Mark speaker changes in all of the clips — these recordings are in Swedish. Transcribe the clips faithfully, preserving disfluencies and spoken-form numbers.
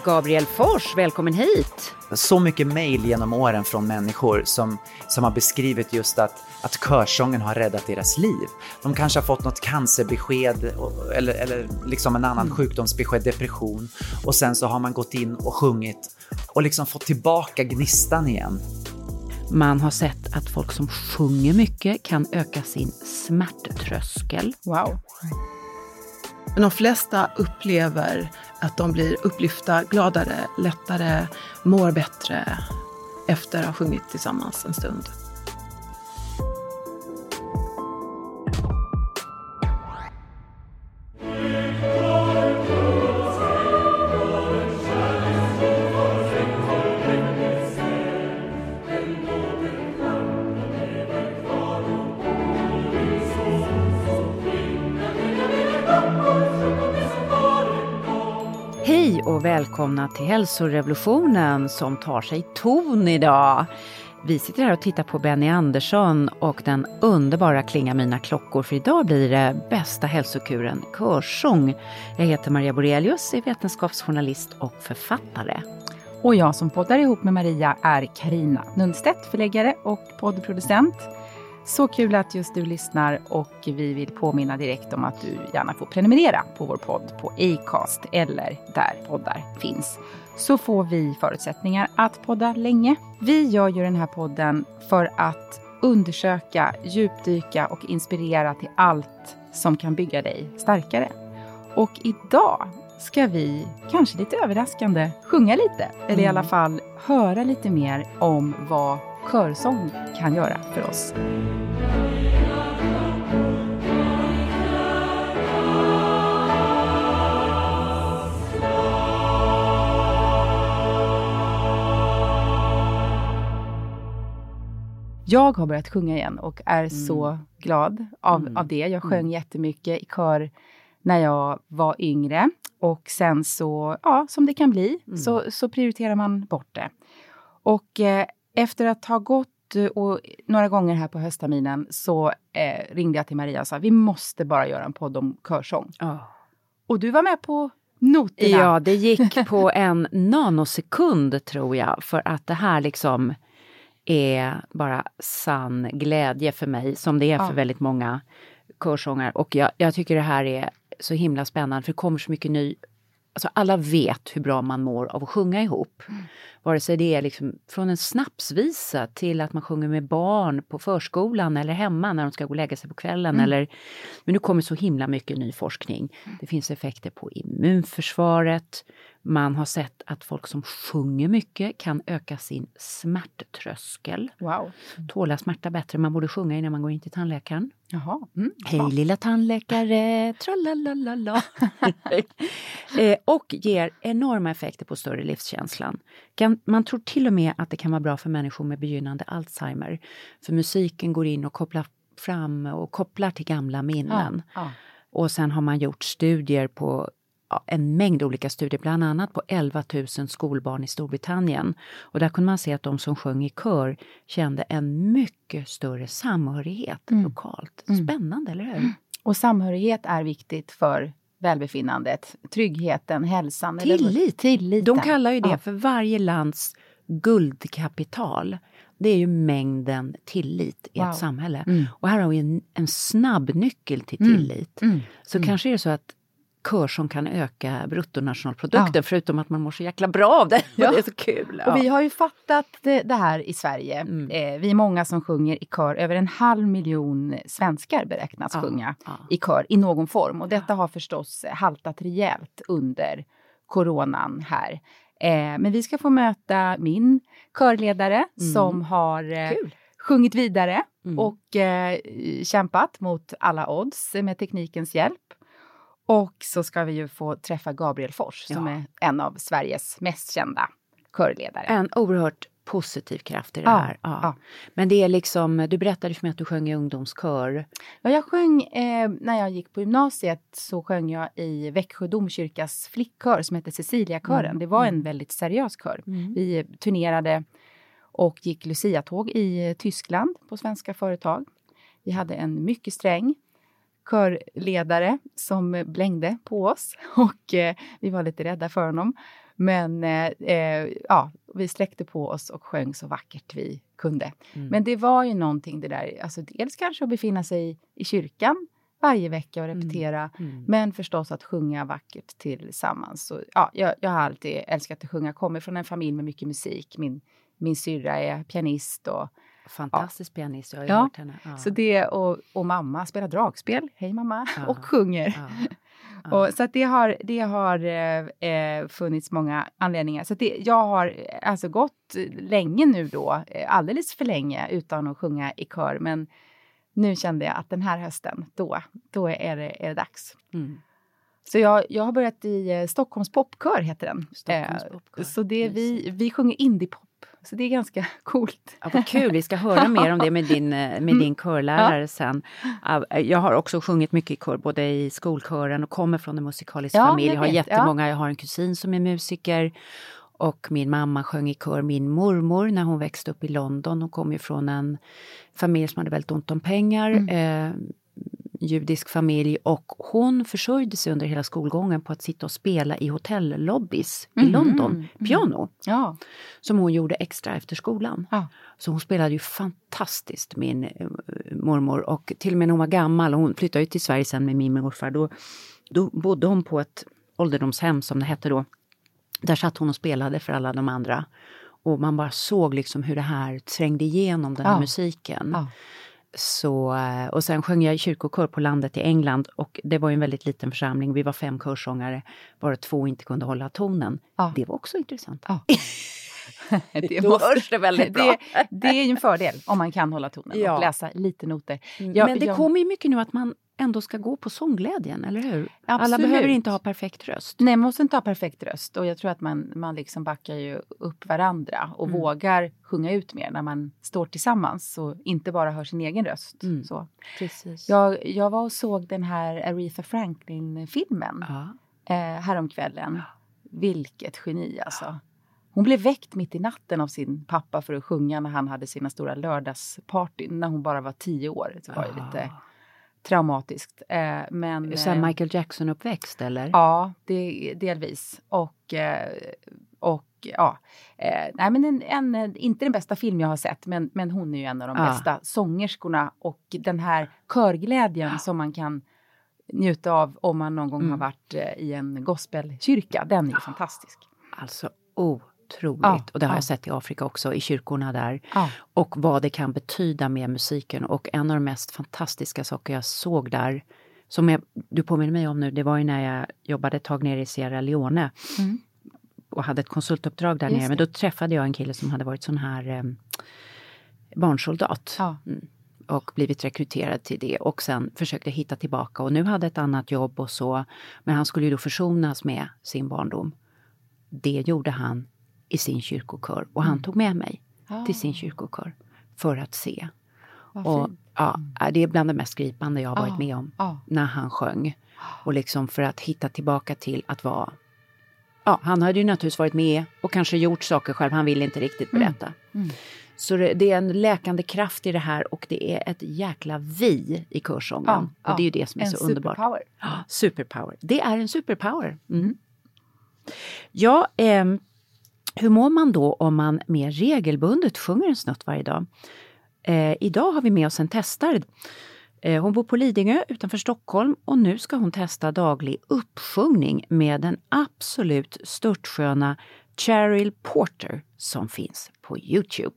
Speaker 1: Gabriel Fors, välkommen hit.
Speaker 2: Så mycket mejl genom åren från människor som, som har beskrivit just att, att körsången har räddat deras liv. De kanske har fått något cancerbesked eller, eller liksom en annan mm. sjukdomsbesked, depression. Och sen så har man gått in och sjungit och liksom fått tillbaka gnistan igen.
Speaker 1: Man har sett att folk som sjunger mycket kan öka sin smärttröskel.
Speaker 3: Wow. Men de flesta upplever att de blir upplyfta, gladare, lättare, mår bättre efter att ha sjungit tillsammans en stund.
Speaker 1: Hej och välkomna till hälsorevolutionen som tar sig ton idag. Vi sitter här och tittar på Benny Andersson och den underbara Klinga mina klockor. För idag blir det bästa hälsokuren körsång. Jag heter Maria Borelius, är vetenskapsjournalist och författare.
Speaker 4: Och jag som poddar ihop med Maria är Carina Nundstedt, förläggare och poddproducent. Så kul att just du lyssnar och vi vill påminna direkt om att du gärna får prenumerera på vår podd på Acast eller där poddar finns. Så får vi förutsättningar att podda länge. Vi gör ju den här podden för att undersöka, djupdyka och inspirera till allt som kan bygga dig starkare. Och idag ska vi, kanske lite överraskande, sjunga lite. Eller mm. i alla fall höra lite mer om vad körsång kan göra för oss. Jag har börjat sjunga igen och är mm. så glad av, mm. av det. Jag sjöng mm. jättemycket i kör när jag var yngre. Och sen så, ja, som det kan bli, mm. så, så prioriterar man bort det. Och eh, efter att ha gått och några gånger här på höstterminen så eh, ringde jag till Maria och sa vi måste bara göra en podd om körsång. Oh. Och du var med på noterna.
Speaker 1: Ja, det gick på en nanosekund tror jag. För att det här liksom är bara sann glädje för mig. Som det är för oh. väldigt många körsångar. Och jag, jag tycker det här är så himla spännande. För det kommer så mycket ny. Alltså alla vet hur bra man mår av att sjunga ihop. Mm. Vare sig det är liksom från en snapsvisa till att man sjunger med barn på förskolan eller hemma när de ska gå och lägga sig på kvällen. Mm. Eller, men nu kommer så himla mycket ny forskning. Mm. Det finns effekter på immunförsvaret. Man har sett att folk som sjunger mycket kan öka sin smärttröskel.
Speaker 4: Wow.
Speaker 1: Tåla smärta bättre. Man borde sjunga innan man går in till tandläkaren.
Speaker 4: Jaha.
Speaker 1: Mm. Hej ja. Lilla tandläkare, tralalala. eh, och ger enorma effekter på större livskänslan. Kan, man tror till och med att det kan vara bra för människor med begynnande Alzheimer. För musiken går in och kopplar fram och kopplar till gamla minnen. Ja. Ja. Och sen har man gjort studier på en mängd olika studier, bland annat på elva tusen skolbarn i Storbritannien. Och där kunde man se att de som sjöng i kör kände en mycket större samhörighet mm. lokalt. Spännande, mm. eller hur?
Speaker 4: Och samhörighet är viktigt för välbefinnandet, tryggheten, hälsan.
Speaker 1: Tillit. Tilliten. De kallar ju det ja. för varje lands guldkapital. Det är ju mängden tillit i wow. ett samhälle. Mm. Och här har vi en, en snabb nyckel till tillit. Mm. Mm. Så mm. kanske är det så att körsång kan öka bruttonationalprodukten ja. förutom att man mår så jäkla bra av det. Ja. Det är så kul. Ja.
Speaker 4: Och vi har ju fattat det, det här i Sverige. Mm. Eh, vi är många som sjunger i kör. Över en halv miljon svenskar beräknas ja. sjunga ja. i kör i någon form. Och detta har förstås haltat rejält under coronan här. Eh, men vi ska få möta min körledare mm. som har eh, sjungit vidare mm. och eh, kämpat mot alla odds med teknikens hjälp. Och så ska vi ju få träffa Gabriel Fors ja. som är en av Sveriges mest kända körledare.
Speaker 1: En oerhört positiv kraft i det
Speaker 4: ja,
Speaker 1: här. Ja.
Speaker 4: Ja.
Speaker 1: Men det är liksom, du berättade för mig att du sjöng i ungdomskör.
Speaker 4: Ja, jag sjöng, eh, när jag gick på gymnasiet så sjöng jag i Växjö domkyrkas flickkör som heter Cecilia-kören. Mm. Det var en väldigt seriös kör. Mm. Vi turnerade och gick Lucia-tåg i Tyskland på svenska företag. Vi hade en mycket sträng körledare som blängde på oss och eh, vi var lite rädda för honom. Men eh, ja, vi sträckte på oss och sjöng så vackert vi kunde. Mm. Men det var ju någonting det där, alltså dels kanske att befinna sig i kyrkan varje vecka och repetera. Mm. Mm. Men förstås att sjunga vackert tillsammans. Så, ja, jag, jag har alltid älskat att sjunga. Kommer från en familj med mycket musik. Min, min syrra är pianist. Och,
Speaker 1: Fantastisk ja. pianist, jag har ju
Speaker 4: ja.
Speaker 1: hört henne. Ja.
Speaker 4: Så det, och, och mamma spelar dragspel. Hej mamma. Ja. Och sjunger. Ja. Ja. Och, så att det har, det har eh, funnits många anledningar. Så att det, jag har alltså gått länge nu då. Alldeles för länge utan att sjunga i kör. Men nu kände jag att den här hösten, då, då är, det, är det dags. Mm. Så jag, jag har börjat i eh, Stockholms popkör heter den.
Speaker 1: Stockholms popkör.
Speaker 4: Eh, så det, vi, vi sjunger indiepop. Så det är ganska coolt.
Speaker 1: Ja, vad kul, vi ska höra mer om det med din, med din körlärare ja. sen. Jag har också sjungit mycket i kör, både i skolkören och kommer från en musikalisk ja, familj. Jag har jättemånga, ja. jag har en kusin som är musiker. Och min mamma sjöng i kör, min mormor när hon växte upp i London. Hon kom ju från en familj som hade väldigt ont om pengar. Mm. Eh, judisk familj. Och hon försörjde sig under hela skolgången på att sitta och spela i hotellobbys mm. i London. Piano. Mm. Ja. Som hon gjorde extra efter skolan. Ja. Så hon spelade ju fantastiskt, min eh, mormor. Och till och med när hon var gammal, och hon flyttade ju till Sverige sen med min morfar. Då, då bodde hon på ett ålderdomshem som det hette då. Där satt hon och spelade för alla de andra. Och man bara såg liksom hur det här trängde igenom den här ja. musiken. Ja. Så, och sen sjöng jag i kyrkokör på landet i England. Och det var ju en väldigt liten församling. Vi var fem körsångare. Bara två inte kunde hålla tonen. Ja. Det var också intressant. Ja.
Speaker 4: det Då hörs det väldigt bra. Det, det är ju en fördel om man kan hålla tonen ja. och läsa lite noter.
Speaker 1: Jag, Men det jag... kommer ju mycket nu att man ändå ska gå på sångglädjen, eller hur? Absolut. Alla behöver inte ha perfekt röst.
Speaker 4: Nej, man måste inte ha perfekt röst. Och jag tror att man, man liksom backar ju upp varandra. Och mm. vågar sjunga ut mer när man står tillsammans. Och inte bara hör sin egen röst. Mm. Så.
Speaker 1: Precis.
Speaker 4: Jag, jag var och såg den här Aretha Franklin-filmen. Ja. Eh, häromkvällen. Ja. Vilket geni alltså. Ja. Hon blev väckt mitt i natten av sin pappa för att sjunga när han hade sina stora lördagsparty. När hon bara var tio år. Det var ju ja. lite... traumatiskt. Eh, men,
Speaker 1: så Michael Jackson-uppväxt, eller?
Speaker 4: Ja, det, delvis. Och, eh, och ja, eh, nej men en, en, inte den bästa film jag har sett, men, men hon är ju en av de ja. bästa sångerskorna. Och den här körglädjen ja. som man kan njuta av om man någon gång mm. har varit eh, i en gospelkyrka, den är ju ja. fantastisk.
Speaker 1: Alltså, oh. Otroligt. Ja, och det har ja. jag sett i Afrika också, i kyrkorna där. Ja. Och vad det kan betyda med musiken. Och en av de mest fantastiska saker jag såg där, som jag, du påminner mig om nu, det var ju när jag jobbade ett tag nere i Sierra Leone. Mm. Och hade ett konsultuppdrag där Just nere. Men då träffade jag en kille som hade varit sån här eh, barnsoldat. Ja. Mm. Och blivit rekryterad till det. Och sen försökte hitta tillbaka. Och nu hade ett annat jobb och så. Men han skulle ju då försonas med sin barndom. Det gjorde han i sin kyrkokör. Och han mm. tog med mig ah. till sin kyrkokör för att se. Vad och fint. Ja, det är bland det mest gripande jag har varit ah. med om ah. när han sjöng. Och liksom för att hitta tillbaka till att vara... Ja, han hade ju naturligtvis varit med och kanske gjort saker själv. Han ville inte riktigt berätta. Mm. Mm. Så det är en läkande kraft i det här. Och det är ett jäkla vi i körsången. Ah. Och ah. det är ju det som är en så underbart.
Speaker 4: Superpower.
Speaker 1: Ja, superpower. Det är en superpower. Mm. Ja, eh, hur mår man då om man mer regelbundet sjunger en snutt varje dag? Eh, idag har vi med oss en testare. Eh, hon bor på Lidingö utanför Stockholm och nu ska hon testa daglig uppsjungning med den absolut störtsköna Cheryl Porter som finns på YouTube.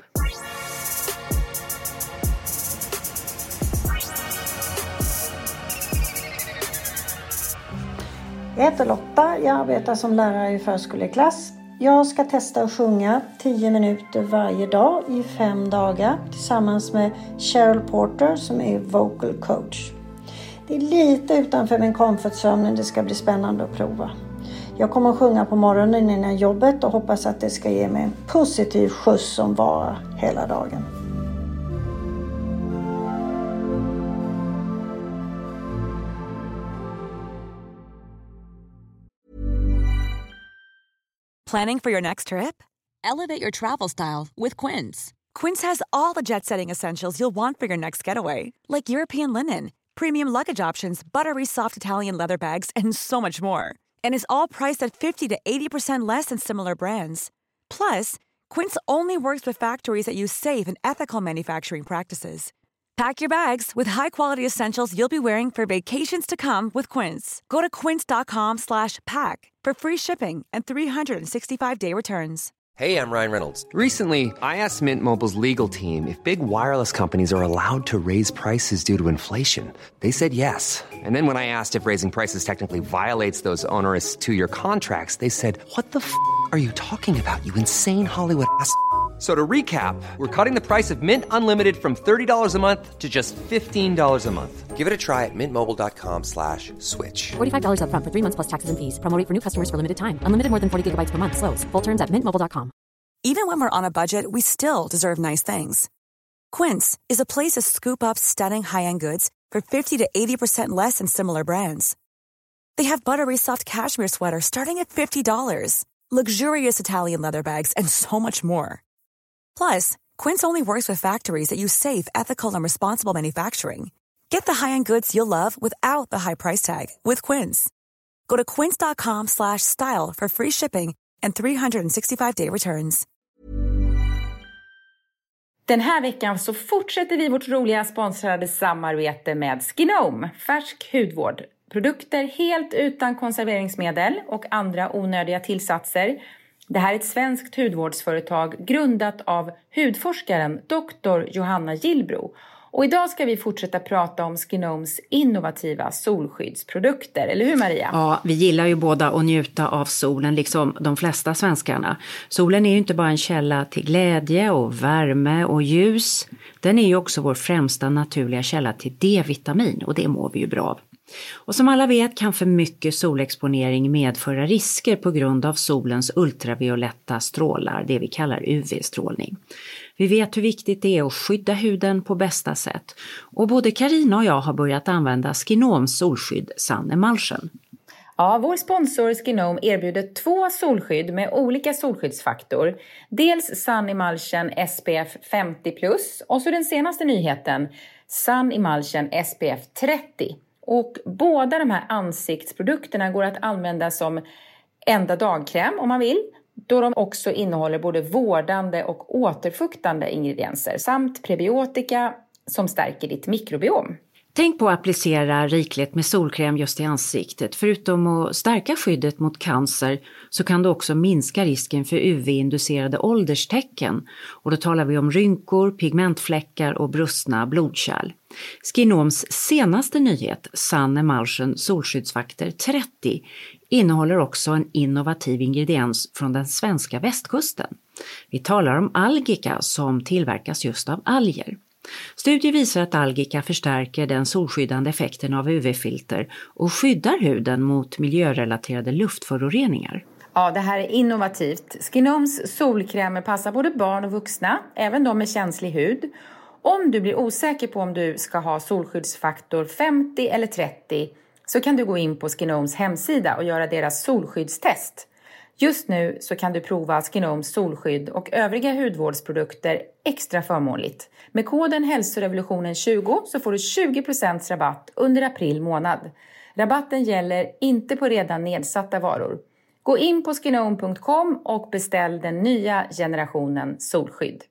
Speaker 5: Jag heter Lotta, jag arbetar som lärare i förskoleklass. Jag ska testa att sjunga tio minuter varje dag i fem dagar tillsammans med Cheryl Porter som är vocal coach. Det är lite utanför min comfort zone men det ska bli spännande att prova. Jag kommer att sjunga på morgonen innan jobbet och hoppas att det ska ge mig en positiv skjuts som varar hela dagen.
Speaker 6: Planning for your next trip? Elevate your travel style with Quince. Quince has all the jet-setting essentials you'll want for your next getaway, like European linen, premium luggage options, buttery soft Italian leather bags, and so much more. And is all priced at fifty to eighty percent less than similar brands. Plus, Quince only works with factories that use safe and ethical manufacturing practices. Pack your bags with high-quality essentials you'll be wearing for vacations to come with Quince. Go to quince.com slash pack for free shipping and three sixty-five day returns.
Speaker 7: Hey, I'm Ryan Reynolds. Recently, I asked Mint Mobile's legal team if big wireless companies are allowed to raise prices due to inflation. They said yes. And then when I asked if raising prices technically violates those onerous two-year contracts, they said, what the f*** are you talking about, you insane Hollywood ass f- So to recap, we're cutting the price of Mint Unlimited from thirty dollars a month to just fifteen dollars a month. Give it a try at mintmobile.com slash switch.
Speaker 8: forty-five dollars up front for three months plus taxes and fees. Promo rate for new customers for limited time. Unlimited more than forty gigabytes per month. Slows full terms at mint mobile dot com.
Speaker 6: Even when we're on a budget, we still deserve nice things. Quince is a place to scoop up stunning high-end goods for fifty to eighty percent less than similar brands. They have buttery soft cashmere sweaters starting at fifty dollars, luxurious Italian leather bags, and so much more. Plus, Quince only works with factories that use safe, ethical, and responsible manufacturing. Get the high-end goods you'll love without the high price tag with Quince. Go to quince.com slash style for free shipping and three sixty-five day returns.
Speaker 4: Den här veckan så fortsätter vi vårt roliga sponsrade samarbete med Skinome, färsk hudvård. Produkter helt utan konserveringsmedel och andra onödiga tillsatser. Det här är ett svenskt hudvårdsföretag grundat av hudforskaren doktor Johanna Gillbro. Och idag ska vi fortsätta prata om Skinomes innovativa solskyddsprodukter. Eller hur, Maria?
Speaker 1: Ja, vi gillar ju båda att njuta av solen, liksom de flesta svenskarna. Solen är ju inte bara en källa till glädje och värme och ljus. Den är ju också vår främsta naturliga källa till D-vitamin, och det mår vi ju bra av. Och som alla vet kan för mycket solexponering medföra risker på grund av solens ultravioletta strålar, det vi kallar U V-strålning. Vi vet hur viktigt det är att skydda huden på bästa sätt. Och både Carina och jag har börjat använda Skinomes solskydd Sun Emulsion.
Speaker 4: Ja, vår sponsor Skinome erbjuder två solskydd med olika solskyddsfaktor. Dels Sun Emulsion S P F femtio plus och så den senaste nyheten Sun Emulsion S P F trettio. Och båda de här ansiktsprodukterna går att använda som enda dagkräm om man vill. Då de också innehåller både vårdande och återfuktande ingredienser samt prebiotika som stärker ditt mikrobiom.
Speaker 1: Tänk på att applicera rikligt med solkräm just i ansiktet. Förutom att stärka skyddet mot cancer så kan du också minska risken för U V-inducerade ålderstecken. Och då talar vi om rynkor, pigmentfläckar och brustna blodkärl. Skinomes senaste nyhet, Sun Emulsion solskyddsfaktor trettio, innehåller också en innovativ ingrediens från den svenska västkusten. Vi talar om algika som tillverkas just av alger. Studier visar att algika förstärker den solskyddande effekten av U V-filter och skyddar huden mot miljörelaterade luftföroreningar.
Speaker 4: Ja, det här är innovativt. Skinomes solkrämer passar både barn och vuxna, även de med känslig hud. Om du blir osäker på om du ska ha solskyddsfaktor femtio eller trettio så kan du gå in på Skinomes hemsida och göra deras solskyddstest. Just nu så kan du prova Skinomes solskydd och övriga hudvårdsprodukter extra förmånligt. Med koden hälsorevolutionen tjugo så får du tjugo procent rabatt under april månad. Rabatten gäller inte på redan nedsatta varor. Gå in på skinome punkt com och beställ den nya generationen solskydd.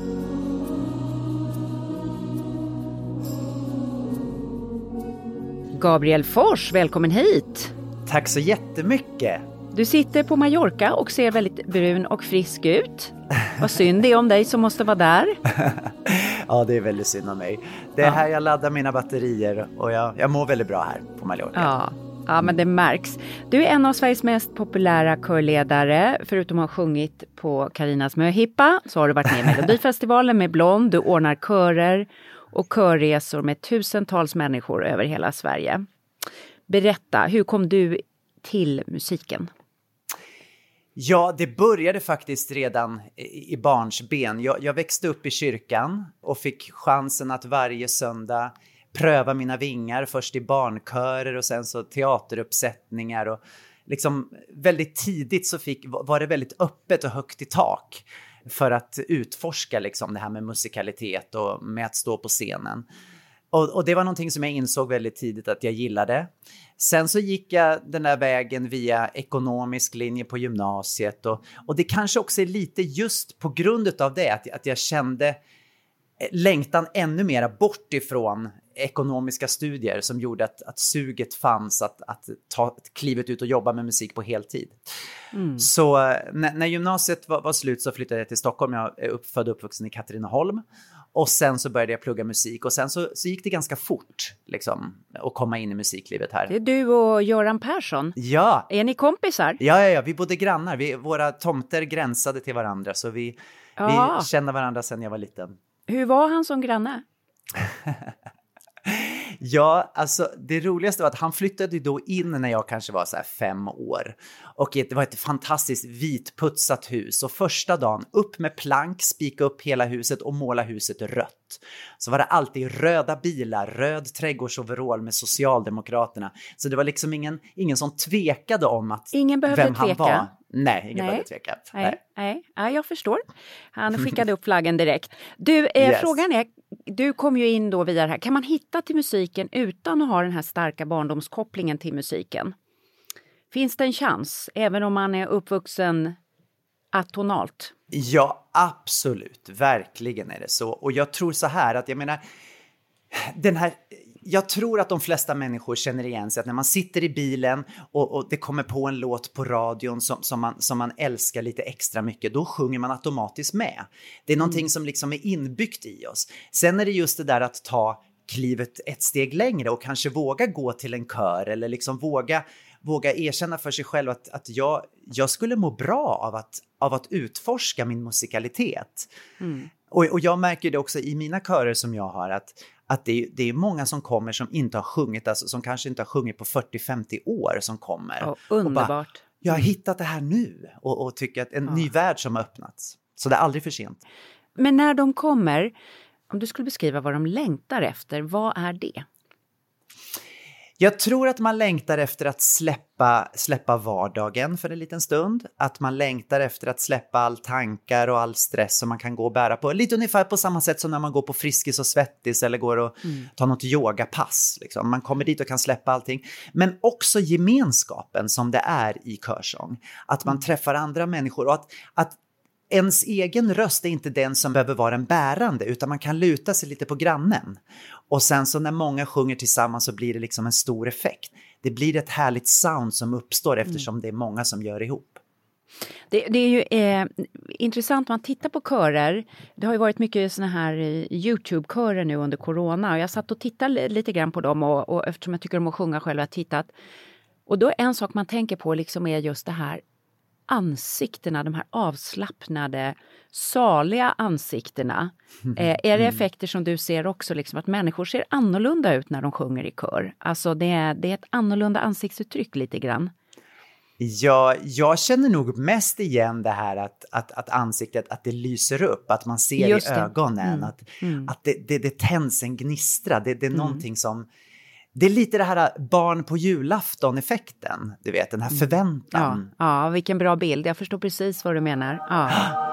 Speaker 1: Gabriel Fors, välkommen hit!
Speaker 2: Tack så jättemycket!
Speaker 1: Du sitter på Mallorca och ser väldigt brun och frisk ut. Vad synd det är om dig som måste vara där.
Speaker 2: Ja, det är väldigt synd om mig. Det är ja. här jag laddar mina batterier och jag, jag mår väldigt bra här på Mallorca.
Speaker 1: Ja. Ja, men det märks. Du är en av Sveriges mest populära körledare. Förutom att ha sjungit på Karinas möhippa så har du varit med i Melodifestivalen med Blond. Du ordnar körer och körresor med tusentals människor över hela Sverige. Berätta, hur kom du till musiken?
Speaker 2: Ja, det började faktiskt redan i barnsben. Jag, jag växte upp i kyrkan och fick chansen att varje söndag pröva mina vingar. Först i barnkörer och sen så teateruppsättningar. Och liksom väldigt tidigt så fick, var det väldigt öppet och högt i tak för att utforska liksom det här med musikalitet och med att stå på scenen. Och, och det var någonting som jag insåg väldigt tidigt att jag gillade. Sen så gick jag den där vägen via ekonomisk linje på gymnasiet. Och, och det kanske också är lite just på grund av det att, att jag kände längtan ännu mera bort ifrån ekonomiska studier som gjorde att, att suget fanns att, att ta klivet ut och jobba med musik på heltid. Mm. Så när, när gymnasiet var, var slut så flyttade jag till Stockholm. Jag är uppfödd och uppvuxen i Katrineholm. Och sen så började jag plugga musik och sen så, så gick det ganska fort liksom, att komma in i musiklivet här.
Speaker 1: Det är du och Göran Persson.
Speaker 2: Ja.
Speaker 1: Är ni kompisar?
Speaker 2: Ja, ja, ja. Vi bodde grannar. Vi, våra tomter gränsade till varandra så vi,
Speaker 1: ja.
Speaker 2: vi kände varandra sedan jag var liten.
Speaker 1: Hur var han som granne?
Speaker 2: Ja, alltså det roligaste var att han flyttade då in när jag kanske var så här fem år. Och det var ett fantastiskt vitputsat hus. Och första dagen upp med plank, spika upp hela huset och måla huset rött. Så var det alltid röda bilar, röd trädgårdsoverall med Socialdemokraterna. Så det var liksom ingen, ingen som tvekade om att
Speaker 1: ingen behövde
Speaker 2: vem han
Speaker 1: tveka.
Speaker 2: var. Nej, ingen
Speaker 1: nej.
Speaker 2: behövde tveka.
Speaker 1: Nej,
Speaker 2: nej.
Speaker 1: nej. nej, jag förstår. Han skickade upp flaggen direkt. Du, eh,
Speaker 2: yes.
Speaker 1: frågan är, du kom ju in då via det här. Kan man hitta till musiken utan att ha den här starka barndomskopplingen till musiken? Finns det en chans, även om man är uppvuxen atonalt?
Speaker 2: Ja, absolut. Verkligen är det så. Och jag tror så här att jag menar, den här... Jag tror att de flesta människor känner igen sig att när man sitter i bilen och, och det kommer på en låt på radion som, som, man, som man älskar lite extra mycket, då sjunger man automatiskt med. Det är någonting mm. som liksom är inbyggt i oss. Sen är det just det där att ta klivet ett steg längre och kanske våga gå till en kör eller liksom våga, våga erkänna för sig själv att, att jag, jag skulle må bra av att, av att utforska min musikalitet. Mm. Och, och jag märker det också i mina körer som jag har att Att det är, det är många som kommer som inte har sjungit, alltså som kanske inte har sjungit på fyrtio femtio år som kommer.
Speaker 1: Oh, underbart.
Speaker 2: Och bara, jag har hittat det här nu och, och tycker att en oh. ny värld som har öppnats. Så det är aldrig för sent.
Speaker 1: Men när de kommer, om du skulle beskriva vad de längtar efter, vad är det?
Speaker 2: Jag tror att man längtar efter att släppa, släppa vardagen för en liten stund. Att man längtar efter att släppa all tankar och all stress som man kan gå och bära på. Lite ungefär på samma sätt som när man går på Friskis och Svettis eller går och mm. tar något yogapass. Liksom. Man kommer dit och kan släppa allting. Men också gemenskapen som det är i körsång. Att man mm. träffar andra människor och att... att ens egen röst är inte den som behöver vara den bärande utan man kan luta sig lite på grannen. Och sen så när många sjunger tillsammans så blir det liksom en stor effekt. Det blir ett härligt sound som uppstår eftersom mm. det är många som gör ihop.
Speaker 1: Det, det är ju eh, intressant när man tittar på körer. Det har ju varit mycket såna här YouTube-körer nu under corona och jag satt och tittade lite grann på dem och, och eftersom jag tycker om att sjunga själv har jag tittat. Och då är en sak man tänker på liksom är just det här ansiktena, de här avslappnade, saliga ansiktena. Eh, är det effekter som du ser också, liksom att människor ser annorlunda ut när de sjunger i kör? Alltså det är, det är ett annorlunda ansiktsuttryck lite grann.
Speaker 2: Ja, jag känner nog mest igen det här att, att, att ansiktet, att det lyser upp, att man ser Just i det. ögonen, mm. att, mm. att det, det, det tänds en gnistra, det, det är mm. någonting som... Det är lite det här barn på julafton-effekten, du vet, den här förväntan.
Speaker 1: Ja, ja, vilken bra bild. Jag förstår precis vad du menar. Ja.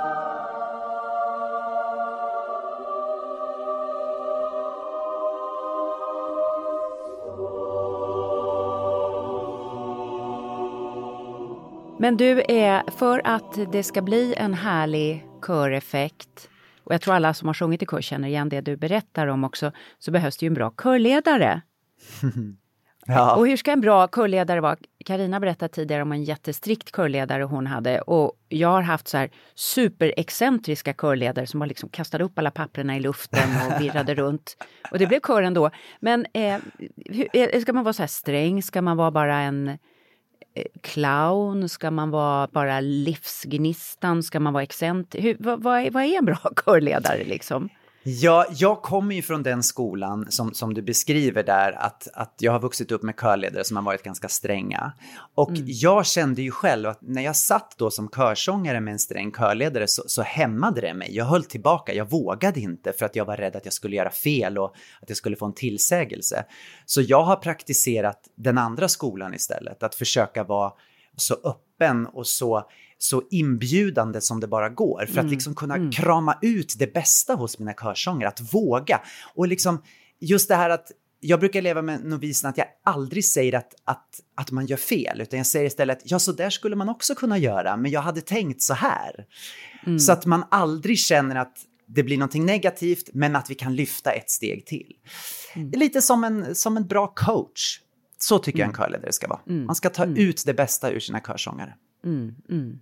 Speaker 1: Men du, är för att det ska bli en härlig köreffekt, och jag tror alla som har sjungit i kör känner igen det du berättar om också, så behövs det ju en bra körledare. Ja. Och hur ska en bra körledare vara? Carina berättade tidigare om en jättestrikt körledare hon hade. Och jag har haft så här superexcentriska körledare som bara liksom kastade upp alla papperna i luften och virrade runt. Och det blev kören då. Men eh, hur, ska man vara så här sträng? Ska man vara bara en eh, clown? Ska man vara bara livsgnistan? Ska man vara excentrisk? Vad, vad, är, vad är en bra körledare liksom?
Speaker 2: Ja, jag kommer ju från den skolan som, som du beskriver där, att, att jag har vuxit upp med körledare som har varit ganska stränga. Och mm. jag kände ju själv att när jag satt då som körsångare med en sträng körledare så, så hämmade det mig. Jag höll tillbaka, jag vågade inte för att jag var rädd att jag skulle göra fel och att jag skulle få en tillsägelse. Så jag har praktiserat den andra skolan istället, att försöka vara så öppen och så... så inbjudande som det bara går för mm. att liksom kunna mm. krama ut det bästa hos mina körsångare, att våga och liksom just det här att jag brukar leva med novisen att jag aldrig säger att, att, att man gör fel, utan jag säger istället, ja så där skulle man också kunna göra, men jag hade tänkt så här. Mm. Så att man aldrig känner att det blir någonting negativt, men att vi kan lyfta ett steg till. Mm. Det är lite som en, som en bra coach. Så tycker mm. jag en körledare ska vara. Mm. Man ska ta mm. ut det bästa ur sina körsångare.
Speaker 1: Mm. Mm.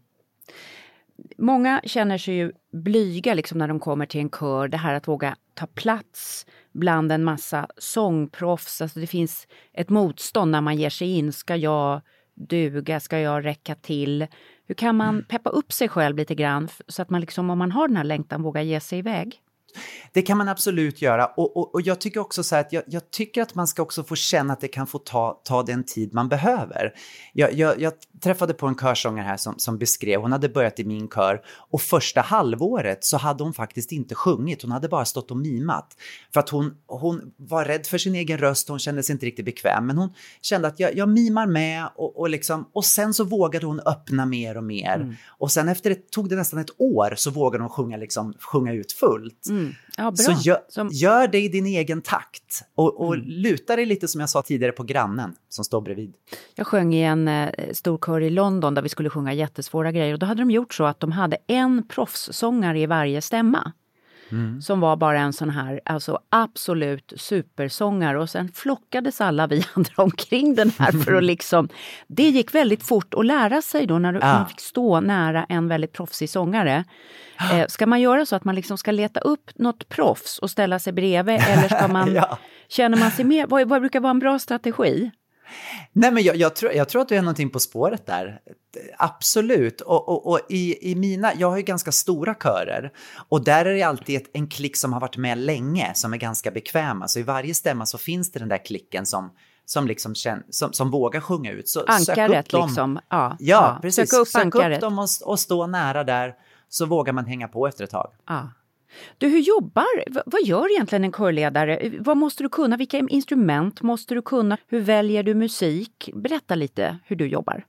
Speaker 1: Många känner sig ju blyga liksom när de kommer till en kör. Det här att våga ta plats bland en massa sångproffs. Alltså det finns ett motstånd när man ger sig in. Ska jag duga? Ska jag räcka till? Hur kan man peppa upp sig själv lite grann så att man liksom, om man har den här längtan, vågar ge sig iväg?
Speaker 2: Det kan man absolut göra. Och, och, och jag tycker också så här att jag, jag tycker att man ska också få känna att det kan få ta, ta den tid man behöver. Jag, jag, jag träffade på en körsångare här som, som beskrev, hon hade börjat i min kör och första halvåret så hade hon faktiskt inte sjungit, hon hade bara stått och mimat. För att hon, hon var rädd för sin egen röst, hon kände sig inte riktigt bekväm, men hon kände att jag, jag mimar med och, och, liksom, och sen så vågade hon öppna mer och mer. Mm. Och sen efter det tog det nästan ett år så vågade hon sjunga, liksom, sjunga ut fullt. Mm.
Speaker 1: Ja, bra.
Speaker 2: Så gör,
Speaker 1: som...
Speaker 2: gör det i din egen takt och, och mm. luta dig lite som jag sa tidigare på grannen som står bredvid.
Speaker 1: Jag sjöng i en eh, stor kör i London där vi skulle sjunga jättesvåra grejer och då hade de gjort så att de hade en proffssångare i varje stämma. Mm. Som var bara en sån här alltså absolut supersångare och sen flockades alla vi andra omkring den här för att liksom, det gick väldigt fort att lära sig då när du ja. fick stå nära en väldigt proffsig sångare. Eh, ska man göra så att man liksom ska leta upp något proffs och ställa sig bredvid eller ska man, ja. känner man sig mer, vad, vad brukar vara en bra strategi?
Speaker 2: Nej men jag, jag, tror, jag tror att du är någonting på spåret där. Absolut. Och, och, och i, i mina, jag har ju ganska stora körer. Och där är det alltid ett, en klick som har varit med länge. Som är ganska bekväma. Så i varje stämma så finns det den där klicken som, som, liksom känn, som, som vågar sjunga ut. Så
Speaker 1: ankaret
Speaker 2: sök upp dem.
Speaker 1: liksom. Ja,
Speaker 2: ja,
Speaker 1: ja.
Speaker 2: precis.
Speaker 1: Sök upp,
Speaker 2: sök
Speaker 1: ankaret.
Speaker 2: upp dem och, och stå nära där. Så vågar man hänga på efter ett tag.
Speaker 1: Ja. Du, hur jobbar, v- vad gör egentligen en körledare? Vad måste du kunna? Vilka instrument måste du kunna? Hur väljer du musik? Berätta lite hur du jobbar.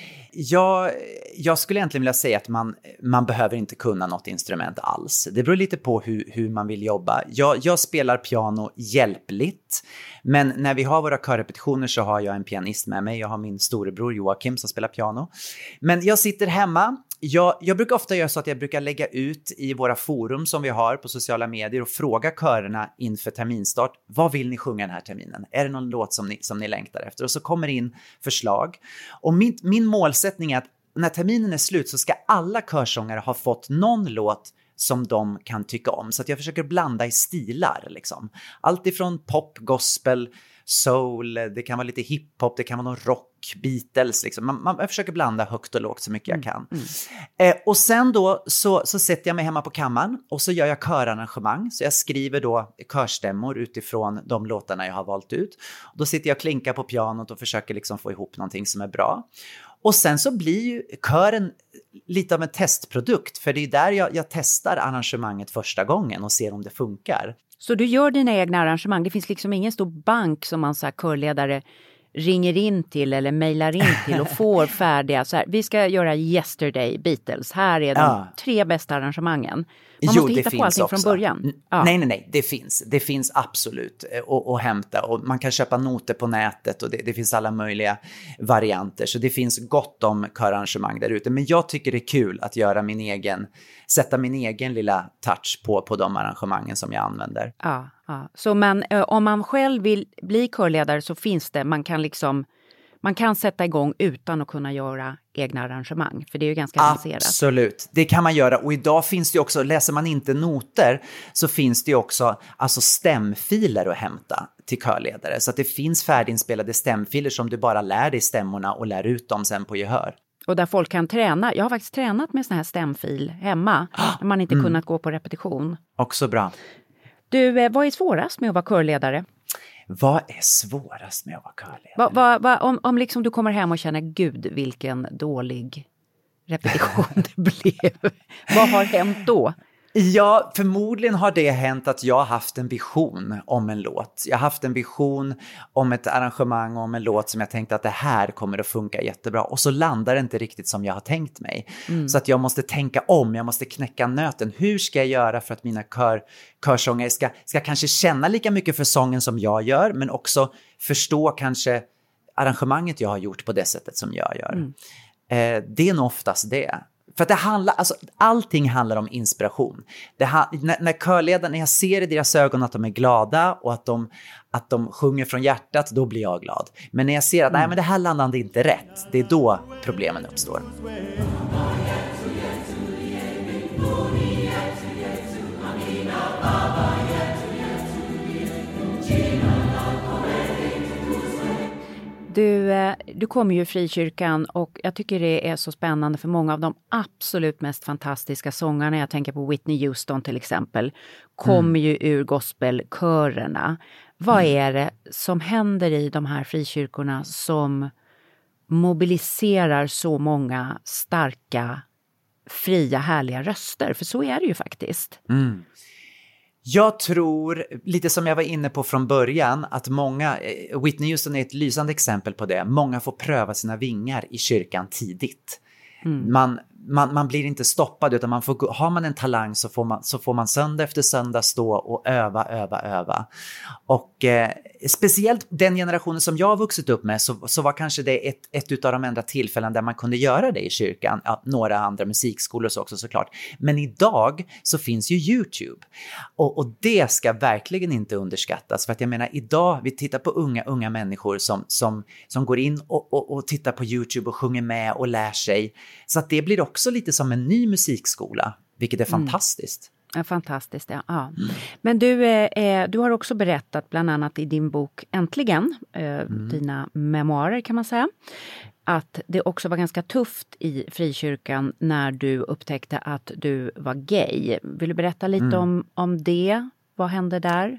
Speaker 2: Jag, jag skulle egentligen vilja säga att man, man behöver inte kunna något instrument alls. Det beror lite på hur, hur man vill jobba. Jag, jag spelar piano hjälpligt. Men när vi har våra körrepetitioner så har jag en pianist med mig. Jag har min storebror Joakim som spelar piano. Men jag sitter hemma. Jag, jag brukar ofta göra så att jag brukar lägga ut i våra forum som vi har på sociala medier och fråga körerna inför terminstart. Vad vill ni sjunga den här terminen? Är det någon låt som ni, som ni längtar efter? Och så kommer in förslag. Och min, min målsättning är att när terminen är slut så ska alla körsångare ha fått någon låt som de kan tycka om. Så att jag försöker blanda i stilar. Liksom. Allt ifrån pop, gospel, soul, det kan vara lite hiphop, det kan vara någon rock, Beatles. Liksom. Man, man, jag försöker blanda högt och lågt så mycket jag kan. Mm. Eh, och sen då så, så sätter jag mig hemma på kammaren och så gör jag körarrangemang. Så jag skriver då körstämmor utifrån de låtarna jag har valt ut. Och då sitter jag och klinkar på pianot och försöker liksom få ihop någonting som är bra. Och sen så blir ju kören lite av en testprodukt. För det är där jag, jag testar arrangemanget första gången och ser om det funkar.
Speaker 1: Så du gör dina egna arrangemang. Det finns liksom ingen stor bank som man så här körledare ringer in till eller mejlar in till och får färdiga. Så här, vi ska göra Yesterday, Beatles. Här är de ja. tre bästa arrangemangen. Man
Speaker 2: jo,
Speaker 1: måste hitta på allting också. Från början.
Speaker 2: Ja. Nej, nej, nej. Det finns. Det finns absolut att, att hämta. Och man kan köpa noter på nätet och det, det finns alla möjliga varianter. Så det finns gott om körarrangemang där ute. Men jag tycker det är kul att göra min egen, sätta min egen lilla touch på, på de arrangemangen som jag använder.
Speaker 1: Ja, ja. Så man, om man själv vill bli körledare så finns det, man kan liksom man kan sätta igång utan att kunna göra egna arrangemang. För det är ju ganska avancerat.
Speaker 2: Absolut, det kan man göra. Och idag finns det ju också, läser man inte noter så finns det ju också alltså stämfiler att hämta till körledare. Så att det finns färdiginspelade stämfiler som du bara lär dig stämmorna och lär ut dem sen på gehör.
Speaker 1: Och där folk kan träna. Jag har faktiskt tränat med sån här stämfil hemma. När man inte mm. kunnat gå på repetition.
Speaker 2: Också bra.
Speaker 1: Du, vad är svårast med att vara körledare?
Speaker 2: Vad är svårast med att vara körledare?
Speaker 1: Va, va, va, om om liksom du kommer hem och känner, gud vilken dålig repetition det blev. Vad har hänt då?
Speaker 2: Ja, förmodligen har det hänt att jag har haft en vision om en låt. Jag har haft en vision om ett arrangemang, om en låt som jag tänkte att det här kommer att funka jättebra. Och så landar det inte riktigt som jag har tänkt mig. Mm. Så att jag måste tänka om, jag måste knäcka nöten. Hur ska jag göra för att mina kör, körsångare ska, ska kanske känna lika mycket för sången som jag gör, men också förstå kanske arrangemanget jag har gjort på det sättet som jag gör. Mm. Eh, det är nog oftast det. För att det handlar, alltså allting handlar om inspiration. Det ha, när, när körledaren, när jag ser i deras ögon att de är glada och att de, att de sjunger från hjärtat, då blir jag glad. Men när jag ser att mm. nej, men det här landade inte rätt, det är då problemen uppstår.
Speaker 1: Du, du kommer ju i frikyrkan och jag tycker det är så spännande för många av de absolut mest fantastiska sångarna, jag tänker på Whitney Houston till exempel, kommer mm. ju ur gospelkörerna. Vad mm. är det som händer i de här frikyrkorna som mobiliserar så många starka, fria, härliga röster? För så är det ju faktiskt.
Speaker 2: Mm. Jag tror, lite som jag var inne på från början, att många, Whitney Houston är ett lysande exempel på det, många får pröva sina vingar i kyrkan tidigt. Mm. Man, man, man blir inte stoppad, utan man får, har man en talang så får man, så får man söndag efter söndag stå och öva, öva, öva. Och eh, speciellt den generationen som jag har vuxit upp med, så, så var kanske det ett, ett av de enda tillfällen där man kunde göra det i kyrkan. Ja, några andra musikskolor så också såklart. Men idag så finns ju YouTube. Och, och det ska verkligen inte underskattas. För att jag menar, idag, vi tittar på unga, unga människor som, som, som går in och, och, och tittar på YouTube och sjunger med och lär sig. Så att det blir också lite som en ny musikskola, vilket är fantastiskt.
Speaker 1: Mm. Ja, fantastiskt, ja. ja. Mm. Men du, eh, du har också berättat bland annat i din bok Äntligen, eh, mm. dina memoarer kan man säga, att det också var ganska tufft i frikyrkan när du upptäckte att du var gay. Vill du berätta lite mm. om, om det? Vad hände där?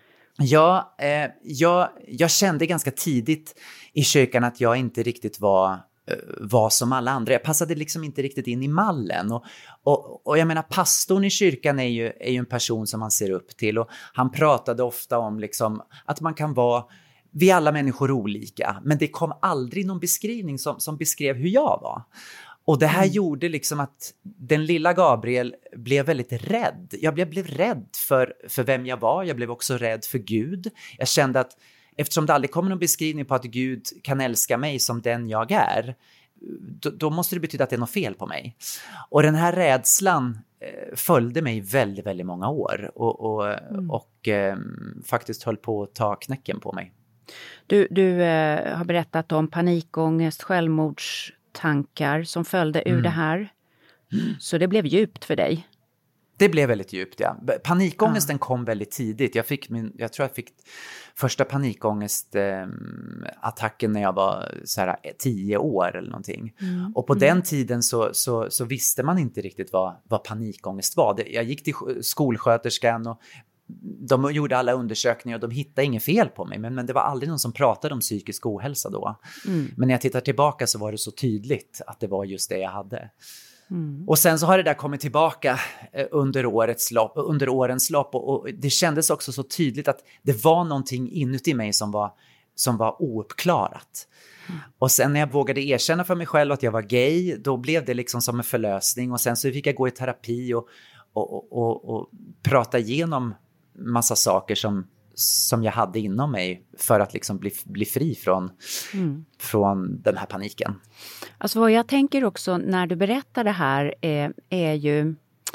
Speaker 2: Ja, eh, jag, jag kände ganska tidigt i kyrkan att jag inte riktigt var... var som alla andra. Jag passade liksom inte riktigt in i mallen. Och, och, och jag menar, pastorn i kyrkan är ju, är ju en person som man ser upp till. Och han pratade ofta om liksom att man kan vara, vi alla människor olika. Men det kom aldrig någon beskrivning som, som beskrev hur jag var. Och det här mm. gjorde liksom att den lilla Gabriel blev väldigt rädd. Jag blev, blev rädd för, för vem jag var. Jag blev också rädd för Gud. Jag kände att eftersom det aldrig kommer någon beskrivning på att Gud kan älska mig som den jag är, då, då måste det betyda att det är något fel på mig. Och den här rädslan eh, följde mig väldigt, väldigt många år och, och, mm. och eh, faktiskt höll på att ta knäcken på mig.
Speaker 1: Du, du eh, har berättat om panikångest, självmordstankar som följde ur mm. det här. Mm. Så det blev djupt för dig.
Speaker 2: Det blev väldigt djupt, ja. Panikångesten ja. kom väldigt tidigt. Jag fick min, jag tror jag fick första panikångestattacken eh, när jag var så här, tio år eller någonting. Mm. Och på mm. den tiden så, så, så visste man inte riktigt vad, vad panikångest var. Det, jag gick till skolsköterskan och de gjorde alla undersökningar och de hittade inget fel på mig. Men, men det var aldrig någon som pratade om psykisk ohälsa då. Mm. Men när jag tittar tillbaka så var det så tydligt att det var just det jag hade. Mm. Och sen så har det där kommit tillbaka under, årets lopp, under årens lopp och, och det kändes också så tydligt att det var någonting inuti mig som var, som var ouppklarat. Mm. Och sen när jag vågade erkänna för mig själv att jag var gay, då blev det liksom som en förlösning och sen så fick jag gå i terapi och, och, och, och, och prata igenom massa saker som, som jag hade inom mig för att liksom bli, bli fri från, mm. från den här paniken.
Speaker 1: Alltså vad jag tänker också när du berättar det här är, är ju,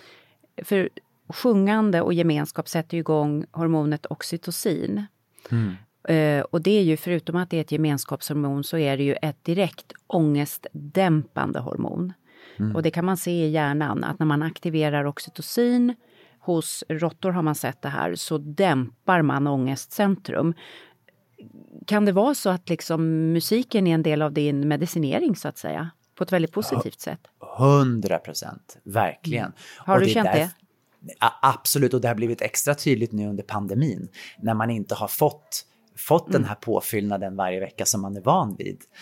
Speaker 1: för sjungande och gemenskap sätter igång hormonet oxytocin. Mm. Uh, och det är ju, förutom att det är ett gemenskapshormon så är det ju ett direkt ångestdämpande hormon. Mm. Och det kan man se i hjärnan, att när man aktiverar oxytocin, hos råttor har man sett det här, så dämpar man ångestcentrum. Kan det vara så att liksom musiken är en del av din medicinering så att säga? På ett väldigt positivt sätt?
Speaker 2: Hundra procent, verkligen. Mm.
Speaker 1: Har
Speaker 2: och
Speaker 1: du
Speaker 2: det
Speaker 1: känt
Speaker 2: där,
Speaker 1: det?
Speaker 2: Absolut, och det har blivit extra tydligt nu under pandemin. När man inte har fått, fått mm. den här påfyllnaden varje vecka som man är van vid.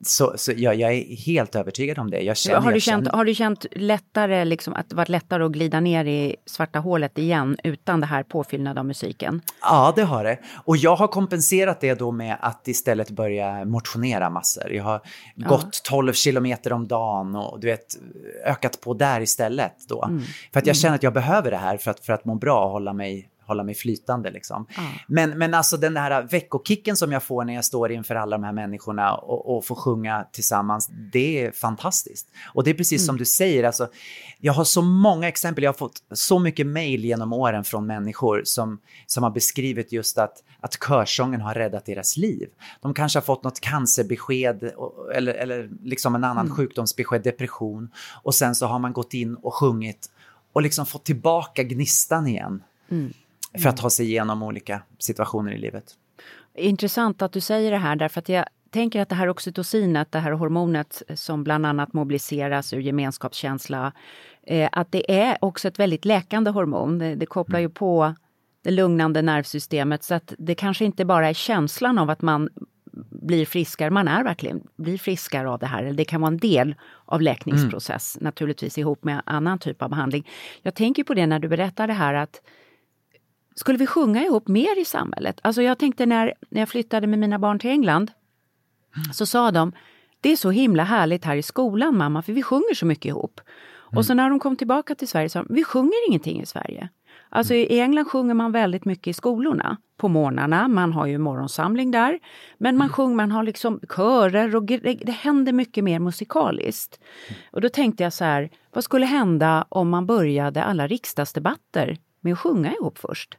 Speaker 2: Så, så jag, jag är helt övertygad om det. Jag känner,
Speaker 1: har, du
Speaker 2: jag
Speaker 1: känt,
Speaker 2: känner...
Speaker 1: har du känt lättare, liksom, att det varit lättare att glida ner i svarta hålet igen utan det här påfyllnad av musiken?
Speaker 2: Ja, det har det. Och jag har kompenserat det då med att istället börja motionera massor. Jag har ja. gått tolv kilometer om dagen och du vet, ökat på där istället då. Mm. För att jag känner att jag behöver det här för att, för att må bra och hålla mig hålla mig flytande liksom. Ah. Men, men alltså den här veckokicken som jag får när jag står inför alla de här människorna och, och får sjunga tillsammans, det är fantastiskt. Och det är precis mm. som du säger, alltså, jag har så många exempel, jag har fått så mycket mejl genom åren från människor som, som har beskrivit just att, att körsången har räddat deras liv. De kanske har fått något cancerbesked eller, eller liksom en annan mm. sjukdomsbesked, depression, och sen så har man gått in och sjungit och liksom fått tillbaka gnistan igen. Mm. För att ta sig igenom olika situationer i livet.
Speaker 1: Intressant att du säger det här, därför att jag tänker att det här oxytocinet, det här hormonet som bland annat mobiliseras ur gemenskapskänsla, eh, att det är också ett väldigt läkande hormon. Det, det kopplar ju på det lugnande nervsystemet, så att det kanske inte bara är känslan av att man blir friskare, man är verkligen blir friskare av det här. Det kan vara en del av läkningsprocess, mm. naturligtvis ihop med annan typ av behandling. Jag tänker på det när du berättar det här, att skulle vi sjunga ihop mer i samhället? Alltså jag tänkte när, när jag flyttade med mina barn till England, mm. så sa de, det är så himla härligt här i skolan, mamma, för vi sjunger så mycket ihop. Mm. Och så när de kom tillbaka till Sverige sa de, vi sjunger ingenting i Sverige. Alltså mm. i England sjunger man väldigt mycket i skolorna på morgnarna, man har ju morgonsamling där, men man mm. sjunger, man har liksom körer och det, det händer mycket mer musikaliskt. Mm. Och då tänkte jag så här, vad skulle hända om man började alla riksdagsdebatter med att sjunga ihop först?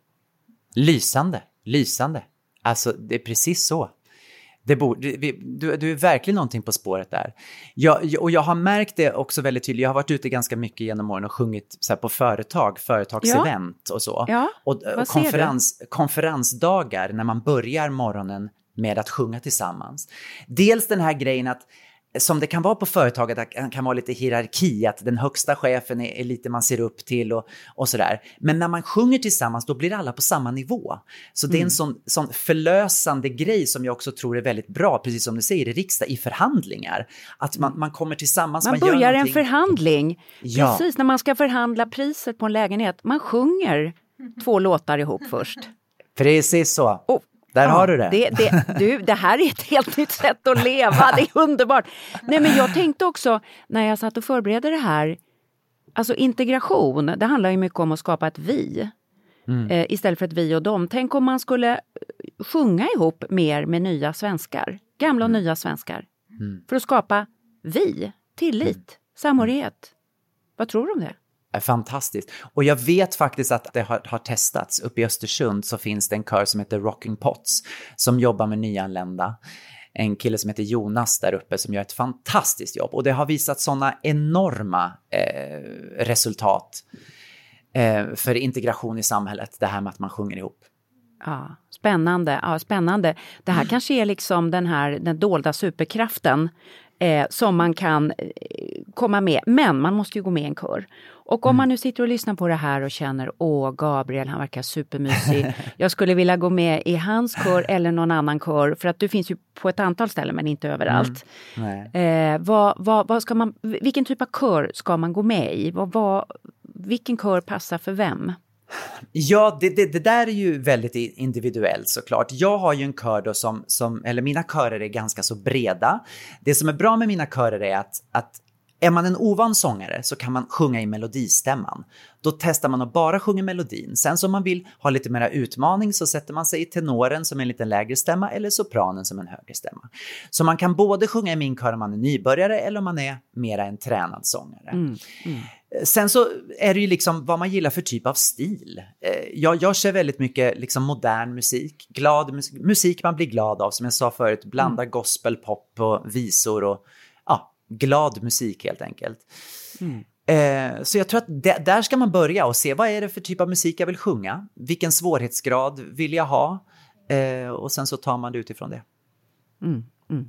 Speaker 2: Lysande, lysande. Alltså det är precis så. Det borde, vi, du, du är verkligen någonting på spåret där. Jag, och jag har märkt det också väldigt tydligt. Jag har varit ute ganska mycket genom åren och sjungit så här på företag, företagsevent ja. och så.
Speaker 1: Ja.
Speaker 2: Och, och konferens, konferensdagar när man börjar morgonen med att sjunga tillsammans. Dels den här grejen att, som det kan vara på företaget, det kan vara lite hierarki, att den högsta chefen är, är lite man ser upp till och, och sådär. Men när man sjunger tillsammans, då blir alla på samma nivå. Så det är en sån, sån förlösande grej som jag också tror är väldigt bra, precis som du säger, i riksdag, i förhandlingar. Att man, man kommer tillsammans, man,
Speaker 1: man börjar
Speaker 2: gör
Speaker 1: en förhandling.
Speaker 2: Ja.
Speaker 1: Precis, när man ska förhandla priset på en lägenhet. Man sjunger två låtar ihop först.
Speaker 2: Precis så.
Speaker 1: Och
Speaker 2: Där
Speaker 1: ja,
Speaker 2: har du det.
Speaker 1: det, det du, det här är ett helt nytt sätt att leva. Det är underbart. Nej, men jag tänkte också när jag satt och förberedde det här. Alltså integration, det handlar ju mycket om att skapa ett vi. Mm. Eh, istället för ett vi och dem. Tänk om man skulle sjunga ihop mer med nya svenskar. Gamla och mm. nya svenskar. Mm. För att skapa vi, tillit, mm. samhörighet. Vad tror du om det?
Speaker 2: Är fantastiskt. Och jag vet faktiskt att det har, har testats. Uppe i Östersund så finns det en kör som heter Rocking Pots som jobbar med nyanlända. En kille som heter Jonas där uppe som gör ett fantastiskt jobb. Och det har visat sådana enorma eh, resultat eh, för integration i samhället. Det här med att man sjunger ihop.
Speaker 1: Ja, spännande. Ja, spännande. Det här kanske är liksom den här den dolda superkraften eh, som man kan eh, komma med. Men man måste ju gå med i en kör. Och om mm. man nu sitter och lyssnar på det här och känner, åh Gabriel, han verkar supermysig. Jag skulle vilja gå med i hans kör eller någon annan kör. För att du finns ju på ett antal ställen men inte överallt. Mm. Eh, vad, vad, vad ska man, vilken typ av kör ska man gå med i? Vad, vad, vilken kör passar för vem?
Speaker 2: Ja, det, det, det där är ju väldigt individuellt såklart. Jag har ju en kör då som, som, eller mina körer är ganska så breda. Det som är bra med mina körer är att, att är man en ovan sångare så kan man sjunga i melodistämman. Då testar man att bara sjunga melodin. Sen så om man vill ha lite mer utmaning så sätter man sig i tenoren som en lite lägre stämma eller sopranen som en högre stämma. Så man kan både sjunga i min kör om man är nybörjare eller om man är mera en tränad sångare. Mm, mm. Sen så är det ju liksom vad man gillar för typ av stil. Jag, jag kör väldigt mycket liksom modern musik. Glad musik, musik man blir glad av, som jag sa förut. Blandar mm. gospel, pop och visor och ja, glad musik helt enkelt. Mm. Eh, så jag tror att d- där ska man börja och se vad är det för typ av musik jag vill sjunga. Vilken svårighetsgrad vill jag ha? Eh, och sen så tar man det utifrån det.
Speaker 1: Mm, mm.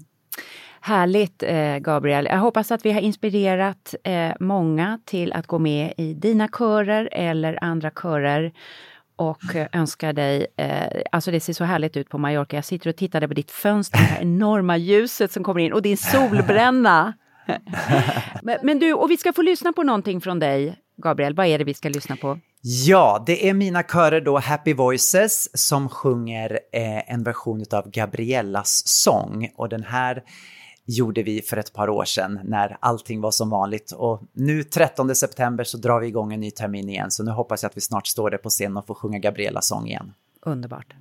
Speaker 1: Härligt eh, Gabriel. Jag hoppas att vi har inspirerat eh, många till att gå med i dina körer eller andra körer. och önskar dig, eh, alltså det ser så härligt ut på Mallorca. Jag sitter och tittar på ditt fönster, det här enorma ljuset som kommer in och din solbränna. men, men du, och vi ska få lyssna på någonting från dig, Gabriel. Vad är det vi ska lyssna på?
Speaker 2: Ja, det är mina körer då, Happy Voices, som sjunger eh, en version av Gabriellas sång. Och den här gjorde vi för ett par år sedan när allting var som vanligt. Och nu trettonde september så drar vi igång en ny termin igen. Så nu hoppas jag att vi snart står där på scen och får sjunga Gabriellas sång igen.
Speaker 1: Underbart.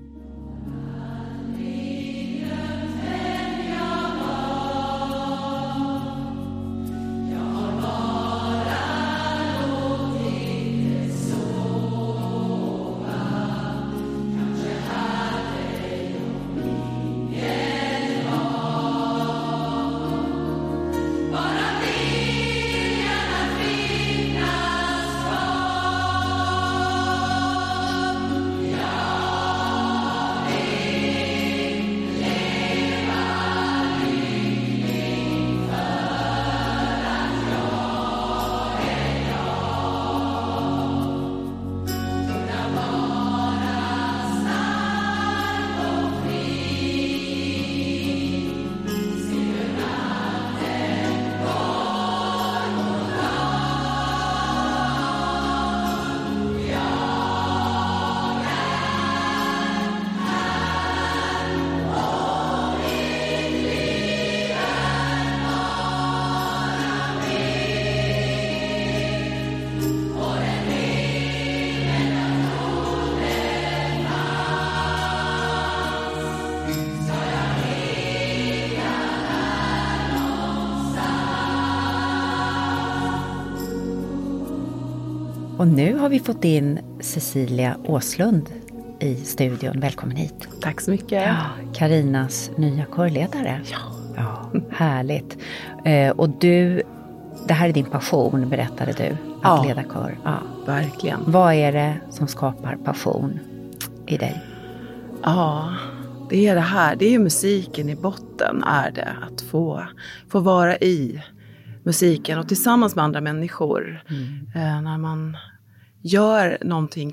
Speaker 1: Och nu har vi fått in Cecilia Åslund i studion. Välkommen hit.
Speaker 3: Tack så mycket.
Speaker 1: Ja, Karinas nya körledare.
Speaker 3: Ja.
Speaker 1: Ja, härligt. Eh, och du, det här är din passion, berättade du. Att
Speaker 3: ja,
Speaker 1: leda kör. Ja,
Speaker 3: verkligen.
Speaker 1: Vad är det som skapar passion i dig?
Speaker 3: Ja, det är det här. Det är ju musiken i botten, är det. Att få, få vara i musiken och tillsammans med andra människor. Mm. Eh, när man gör någonting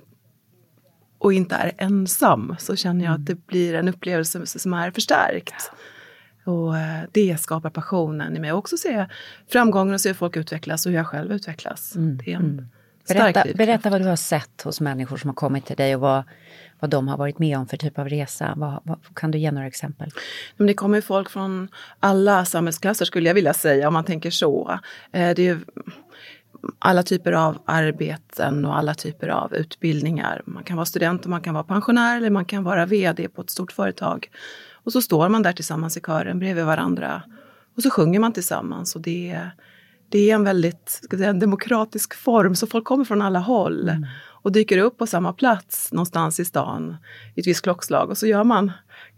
Speaker 3: och inte är ensam, så känner jag mm. att det blir en upplevelse som är förstärkt. Ja. Och eh, det skapar passionen i mig. Och också se framgången och se hur folk utvecklas och hur jag själv utvecklas. Mm. Det är en
Speaker 1: mm. berätta, berätta vad du har sett hos människor som har kommit till dig och vad, vad de har varit med om för typ av resa. Vad, vad, kan du ge några exempel?
Speaker 3: Men det kommer folk från alla samhällsklasser, skulle jag vilja säga, om man tänker så. Eh, det är alla typer av arbeten och alla typer av utbildningar. Man kan vara student och man kan vara pensionär eller man kan vara vd på ett stort företag. Och så står man där tillsammans i kören bredvid varandra och så sjunger man tillsammans. Och det, det är en väldigt ska jag säga, en demokratisk form, så folk kommer från alla håll mm. och dyker upp på samma plats någonstans i stan i ett visst klockslag. Och så gör man,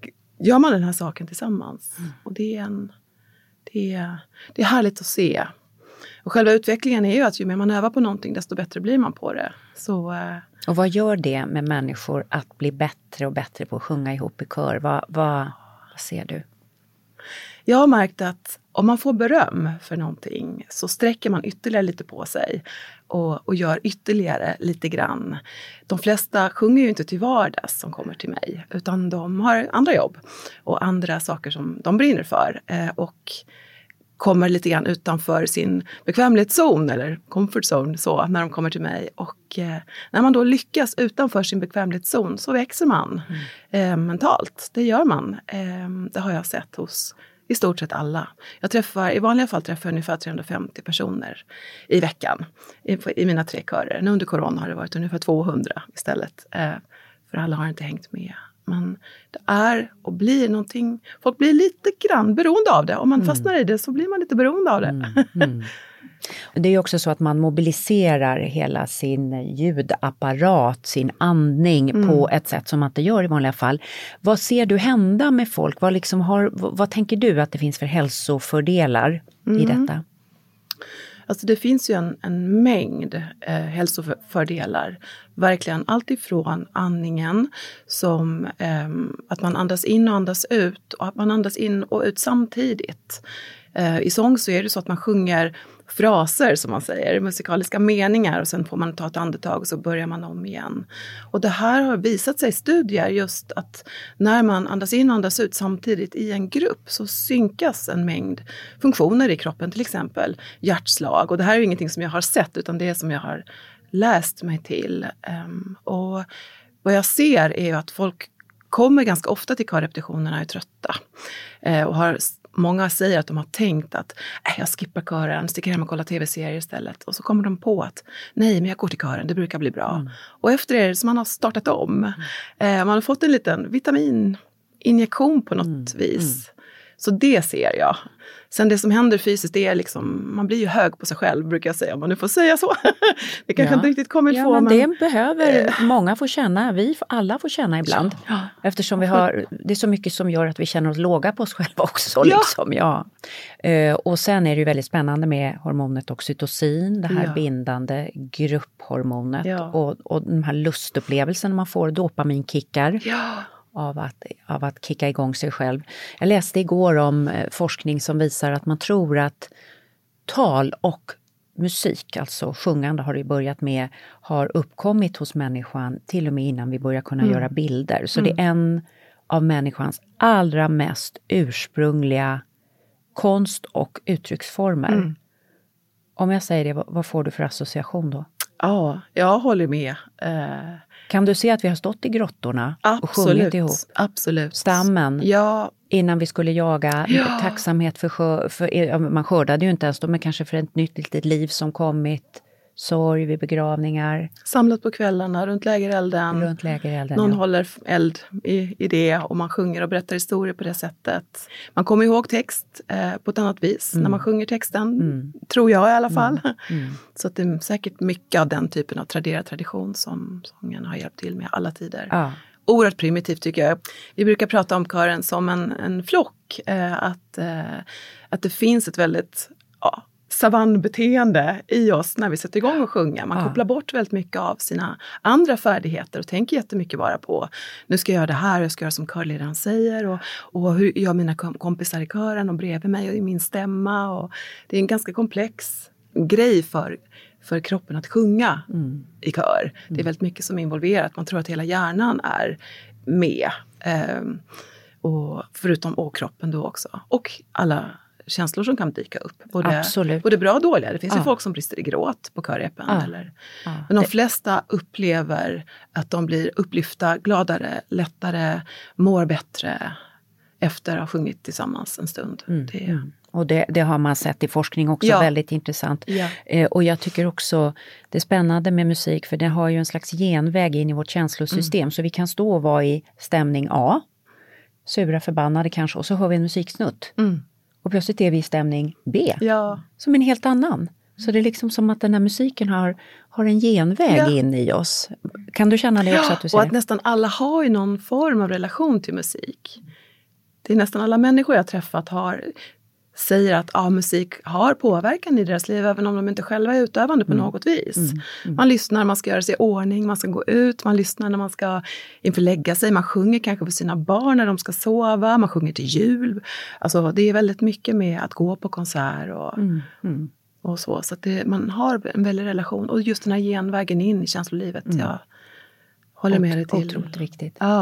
Speaker 3: gör man den här saken tillsammans. Mm. Och det är, en, det, är, det är härligt att se. Och själva utvecklingen är ju att ju mer man övar på någonting, desto bättre blir man på det. Så,
Speaker 1: och vad gör det med människor att bli bättre och bättre på att sjunga ihop i kör? Vad, vad, vad ser du?
Speaker 3: Jag har märkt att om man får beröm för någonting så sträcker man ytterligare lite på sig och, och gör ytterligare lite grann. De flesta sjunger ju inte till vardags som kommer till mig, utan de har andra jobb och andra saker som de brinner för. Eh, och kommer lite grann utanför sin bekvämlighetszon eller comfort zone så när de kommer till mig. Och eh, när man då lyckas utanför sin bekvämlighetszon så växer man mm. eh, mentalt. Det gör man. Eh, det har jag sett hos i stort sett alla. Jag träffar, i vanliga fall träffar jag ungefär trehundrafemtio personer i veckan i, i mina tre körer. Nu under corona har det varit ungefär tvåhundra istället. Eh, för alla har inte hängt med. Men det är och blir någonting, folk blir lite grann beroende av det. Om man mm. fastnar i det så blir man lite beroende av det. Mm. Mm.
Speaker 1: Det är ju också så att man mobiliserar hela sin ljudapparat, sin andning mm. på ett sätt som man inte gör i vanliga fall. Vad ser du hända med folk? Vad, liksom har, vad tänker du att det finns för hälsofördelar mm. i detta?
Speaker 3: Alltså det finns ju en, en mängd eh, hälsofördelar. Verkligen allt ifrån andningen som eh, att man andas in och andas ut och att man andas in och ut samtidigt. Eh, I sång så är det så att man sjunger fraser som man säger, musikaliska meningar och sen får man ta ett andetag och så börjar man om igen. Och det här har visat sig i studier just att när man andas in och andas ut samtidigt i en grupp så synkas en mängd funktioner i kroppen, till exempel hjärtslag. Och det här är ju ingenting som jag har sett utan det är som jag har läst mig till. Um, och vad jag ser är ju att folk kommer ganska ofta till körrepetitionerna och är trötta. Eh, och har, många säger att de har tänkt att äh, jag skippar kören, sticker hem och kollar tv-serier istället. Och så kommer de på att nej, men jag går till kören, det brukar bli bra. Mm. Och efter det så man har startat om. Mm. Eh, man har fått en liten vitamininjektion på något mm. vis. Mm. Så det ser jag. Sen det som händer fysiskt, det är liksom, man blir ju hög på sig själv brukar jag säga, om man nu får säga så. Det kanske
Speaker 1: ja.
Speaker 3: inte riktigt kommer
Speaker 1: ja,
Speaker 3: få.
Speaker 1: Men
Speaker 3: men
Speaker 1: det behöver eh. många få känna, vi alla får känna ibland. Ja. Eftersom vi har, det är så mycket som gör att vi känner oss låga på oss själva också. Ja. Liksom, ja. Uh, och sen är det ju väldigt spännande med hormonet oxytocin, det här ja. bindande grupphormonet. Ja. Och, och de här lustupplevelserna man får, dopaminkickar. Ja. Av att, av att kicka igång sig själv. Jag läste igår om eh, forskning som visar att man tror att tal och musik, alltså sjungande har det börjat med, har uppkommit hos människan till och med innan vi börjar kunna mm. göra bilder. Så mm. det är en av människans allra mest ursprungliga konst- och uttrycksformer. Mm. Om jag säger det, vad, vad får du för association då?
Speaker 3: Ja, jag håller med. Uh...
Speaker 1: Kan du se att vi har stått i grottorna
Speaker 3: absolut,
Speaker 1: och sjungit ihop?
Speaker 3: Absolut.
Speaker 1: Stammen.
Speaker 3: Ja.
Speaker 1: Innan vi skulle jaga. Ja. Tacksamhet för, skör, för man skördade ju inte ens då, men kanske för ett nytt litet liv som kommit. Sorg vid begravningar.
Speaker 3: Samlat på kvällarna runt lägerelden.
Speaker 1: Runt lägerelden,
Speaker 3: Någon
Speaker 1: ja. håller
Speaker 3: eld i, i det och man sjunger och berättar historier på det sättet. Man kommer ihåg text eh, på ett annat vis mm. när man sjunger texten. Mm. Tror jag i alla fall. Mm. Mm. Så att det är säkert mycket av den typen av traderad tradition som sången har hjälpt till med alla tider. Ja. Oerhört primitivt tycker jag. Vi brukar prata om kören som en, en flock. Eh, att, eh, att det finns ett väldigt... Ja, savannbeteende i oss när vi sätter igång och sjunga. Man ja. kopplar bort väldigt mycket av sina andra färdigheter och tänker jättemycket bara på nu ska jag göra det här, jag ska göra som körledaren säger och, och hur gör mina kompisar i kören och bredvid mig och i min stämma. Och det är en ganska komplex grej för, för kroppen att sjunga mm. i kör. Mm. Det är väldigt mycket som är involverat. Man tror att hela hjärnan är med. Ehm, och förutom och kroppen då också. Och alla känslor som kan dyka upp. Både, både bra och dåliga. Det finns ja. ju folk som brister i gråt på körrepen. Ja. Eller. Ja. Men de flesta upplever att de blir upplyfta, gladare, lättare, mår bättre efter att ha sjungit tillsammans en stund. Mm. Det,
Speaker 1: mm. Och det, det har man sett i forskning också, ja. väldigt intressant. Ja. Eh, och jag tycker också det är spännande med musik för det har ju en slags genväg in i vårt känslosystem. Mm. Så vi kan stå och vara i stämning A, sura, förbannade kanske, och så hör vi en musiksnutt. Mm. Och plötsligt är vi i stämning B, ja. som en helt annan. Så det är liksom som att den här musiken har, har en genväg ja. in i oss. Kan du känna det också?
Speaker 3: Ja,
Speaker 1: att du säger?
Speaker 3: Och att nästan alla har ju någon form av relation till musik. Det är nästan alla människor jag träffat har, säger att ja, musik har påverkan i deras liv även om de inte själva är utövande på mm. något vis. Mm. Mm. Man lyssnar, man ska göra sig i ordning, man ska gå ut, man lyssnar när man ska inför lägga sig, man sjunger kanske för sina barn när de ska sova, man sjunger till jul. Alltså det är väldigt mycket med att gå på konsert och, mm. Mm. och så. Så att det, man har en väldig relation och just den här genvägen in i känslolivet, mm. jag håller Ot- med dig till.
Speaker 1: Otroligt viktigt.
Speaker 3: Ja.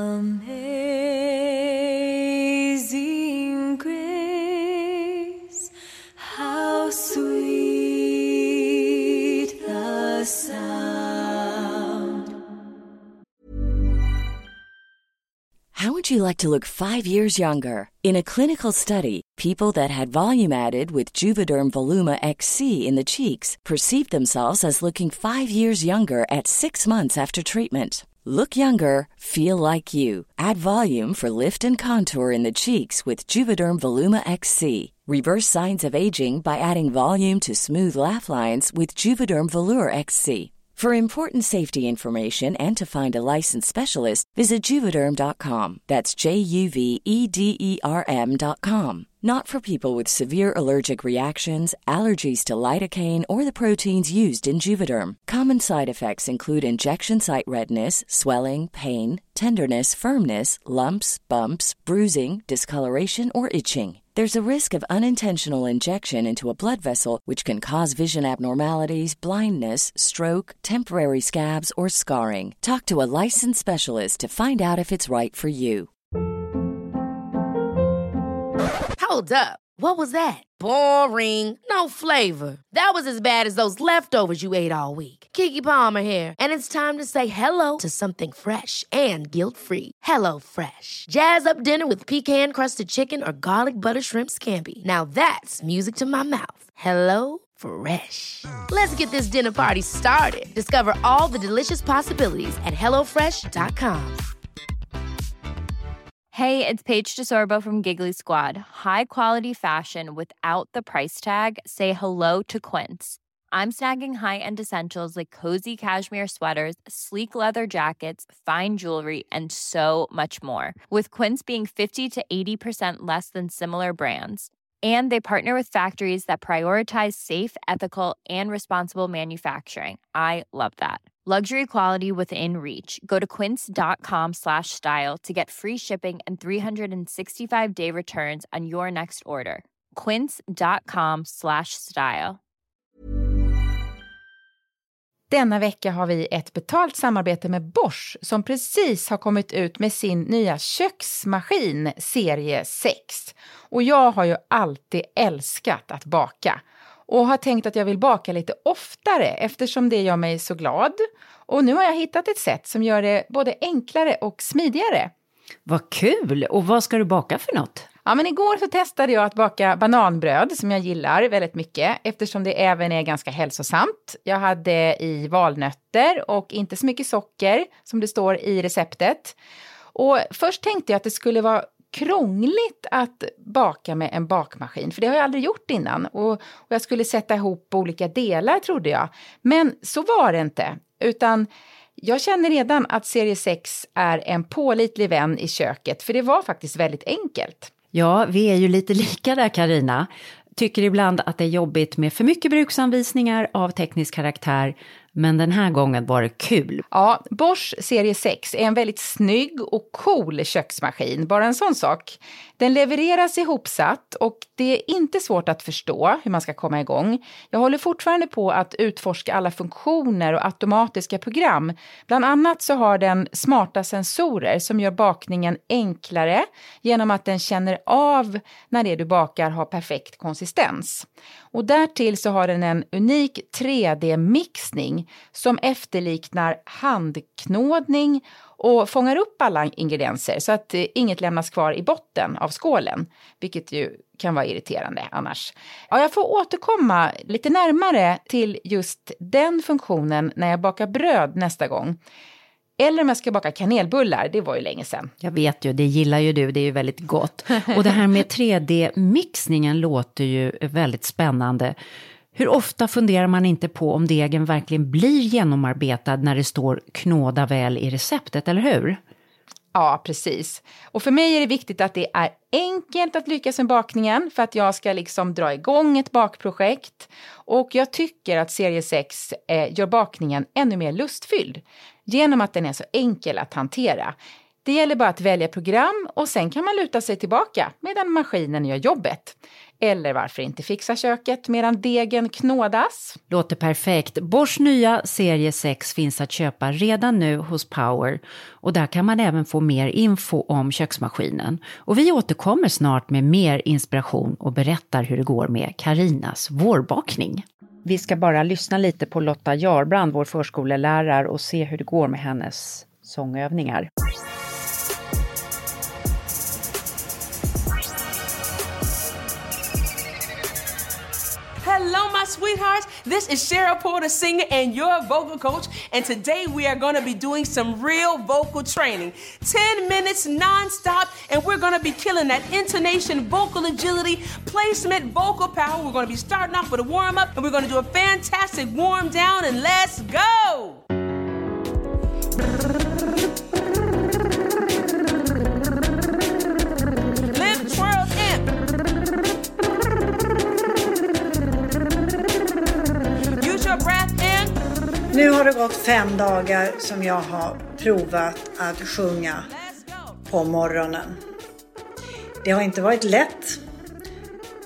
Speaker 9: Amazing grace, how sweet the sound.
Speaker 10: How would you like to look five years younger? In a clinical study, people that had volume added with Juvederm Voluma X C in the cheeks perceived themselves as looking five years younger at six months after treatment. Look younger, feel like you. Add volume for lift and contour in the cheeks with Juvederm Voluma X C. Reverse signs of aging by adding volume to smooth laugh lines with Juvederm Volure X C. For important safety information and to find a licensed specialist, visit Juvederm dot com. That's J U V E D E R M dot com. Not for people with severe allergic reactions, allergies to lidocaine, or the proteins used in Juvederm. Common side effects include injection site redness, swelling, pain, tenderness, firmness, lumps, bumps, bruising, discoloration, or itching. There's a risk of unintentional injection into a blood vessel, which can cause vision abnormalities, blindness, stroke, temporary scabs, or scarring. Talk to a licensed specialist to find out if it's right for you.
Speaker 11: Hold up. What was that? Boring. No flavor. That was as bad as those leftovers you ate all week. Keke Palmer here, and it's time to say hello to something fresh and guilt-free. Hello Fresh. Jazz up dinner with pecan-crusted chicken or garlic butter shrimp scampi. Now that's music to my mouth. Hello Fresh. Let's get this dinner party started. Discover all the delicious possibilities at hello fresh dot com.
Speaker 12: Hey, it's Paige DeSorbo from Giggly Squad. High quality fashion without the price tag. Say hello to Quince. I'm snagging high-end essentials like cozy cashmere sweaters, sleek leather jackets, fine jewelry, and so much more. With Quince being fifty to eighty percent less than similar brands. And they partner with factories that prioritize safe, ethical, and responsible manufacturing. I love that. Luxury quality within reach. Go to quince.com slash style to get free shipping and three sixty-five day returns on your next order. Quince.com slash style.
Speaker 4: Denna vecka har vi ett betalt samarbete med Bosch som precis har kommit ut med sin nya köksmaskin serie sex. Och jag har ju alltid älskat att baka. Och har tänkt att jag vill baka lite oftare eftersom det gör mig så glad. Och nu har jag hittat ett sätt som gör det både enklare och smidigare.
Speaker 1: Vad kul! Och vad ska du baka för något?
Speaker 4: Ja, men igår så testade jag att baka bananbröd som jag gillar väldigt mycket eftersom det även är ganska hälsosamt. Jag hade i valnötter och inte så mycket socker som det står i receptet. Och först tänkte jag att det skulle vara krångligt att baka med en bakmaskin, för det har jag aldrig gjort innan. Och, och jag skulle sätta ihop olika delar trodde jag. Men så var det inte, utan jag känner redan att serie sex är en pålitlig vän i köket, för det var faktiskt väldigt enkelt.
Speaker 1: Ja, vi är ju lite lika där, Carina. Tycker ibland att det är jobbigt med för mycket bruksanvisningar av teknisk karaktär, men den här gången var det kul.
Speaker 4: Ja, Bosch serie sex är en väldigt snygg och cool köksmaskin, bara en sån sak. Den levereras ihopsatt och det är inte svårt att förstå hur man ska komma igång. Jag håller fortfarande på att utforska alla funktioner och automatiska program. Bland annat så har den smarta sensorer som gör bakningen enklare genom att den känner av när det du bakar har perfekt konsistens. Och därtill så har den en unik tre D-mixning som efterliknar handknådning och fångar upp alla ingredienser så att inget lämnas kvar i botten av skålen, vilket ju kan vara irriterande annars. Ja, jag får återkomma lite närmare till just den funktionen när jag bakar bröd nästa gång. Eller om jag ska baka kanelbullar, det var ju länge sedan.
Speaker 1: Jag vet ju, det gillar ju du, det är ju väldigt gott. Och det här med tre D-mixningen låter ju väldigt spännande. Hur ofta funderar man inte på om degen verkligen blir genomarbetad när det står knåda väl i receptet, eller hur?
Speaker 4: Ja, precis. Och för mig är det viktigt att det är enkelt att lyckas med bakningen för att jag ska liksom dra igång ett bakprojekt. Och jag tycker att serie sex eh, gör bakningen ännu mer lustfylld genom att den är så enkel att hantera. Det gäller bara att välja program och sen kan man luta sig tillbaka medan maskinen gör jobbet. Eller varför inte fixa köket medan degen knådas?
Speaker 1: Låter perfekt. Bosch nya serie sex finns att köpa redan nu hos Power. Och där kan man även få mer info om köksmaskinen. Och vi återkommer snart med mer inspiration och berättar hur det går med Carinas vårbakning. Vi ska bara lyssna lite på Lotta Jarbrand, vår förskolelärare, och se hur det går med hennes sångövningar.
Speaker 13: Hello, my sweethearts. This is Cheryl Porter, singer and your vocal coach. And today we are going to be doing some real vocal training. ten minutes nonstop. And we're going to be killing that intonation, vocal agility, placement, vocal power. We're going to be starting off with a warm up. And we're going to do a fantastic warm down. And let's go. Lift, twirl, imp.
Speaker 5: Nu har det gått fem dagar som jag har provat att sjunga på morgonen. Det har inte varit lätt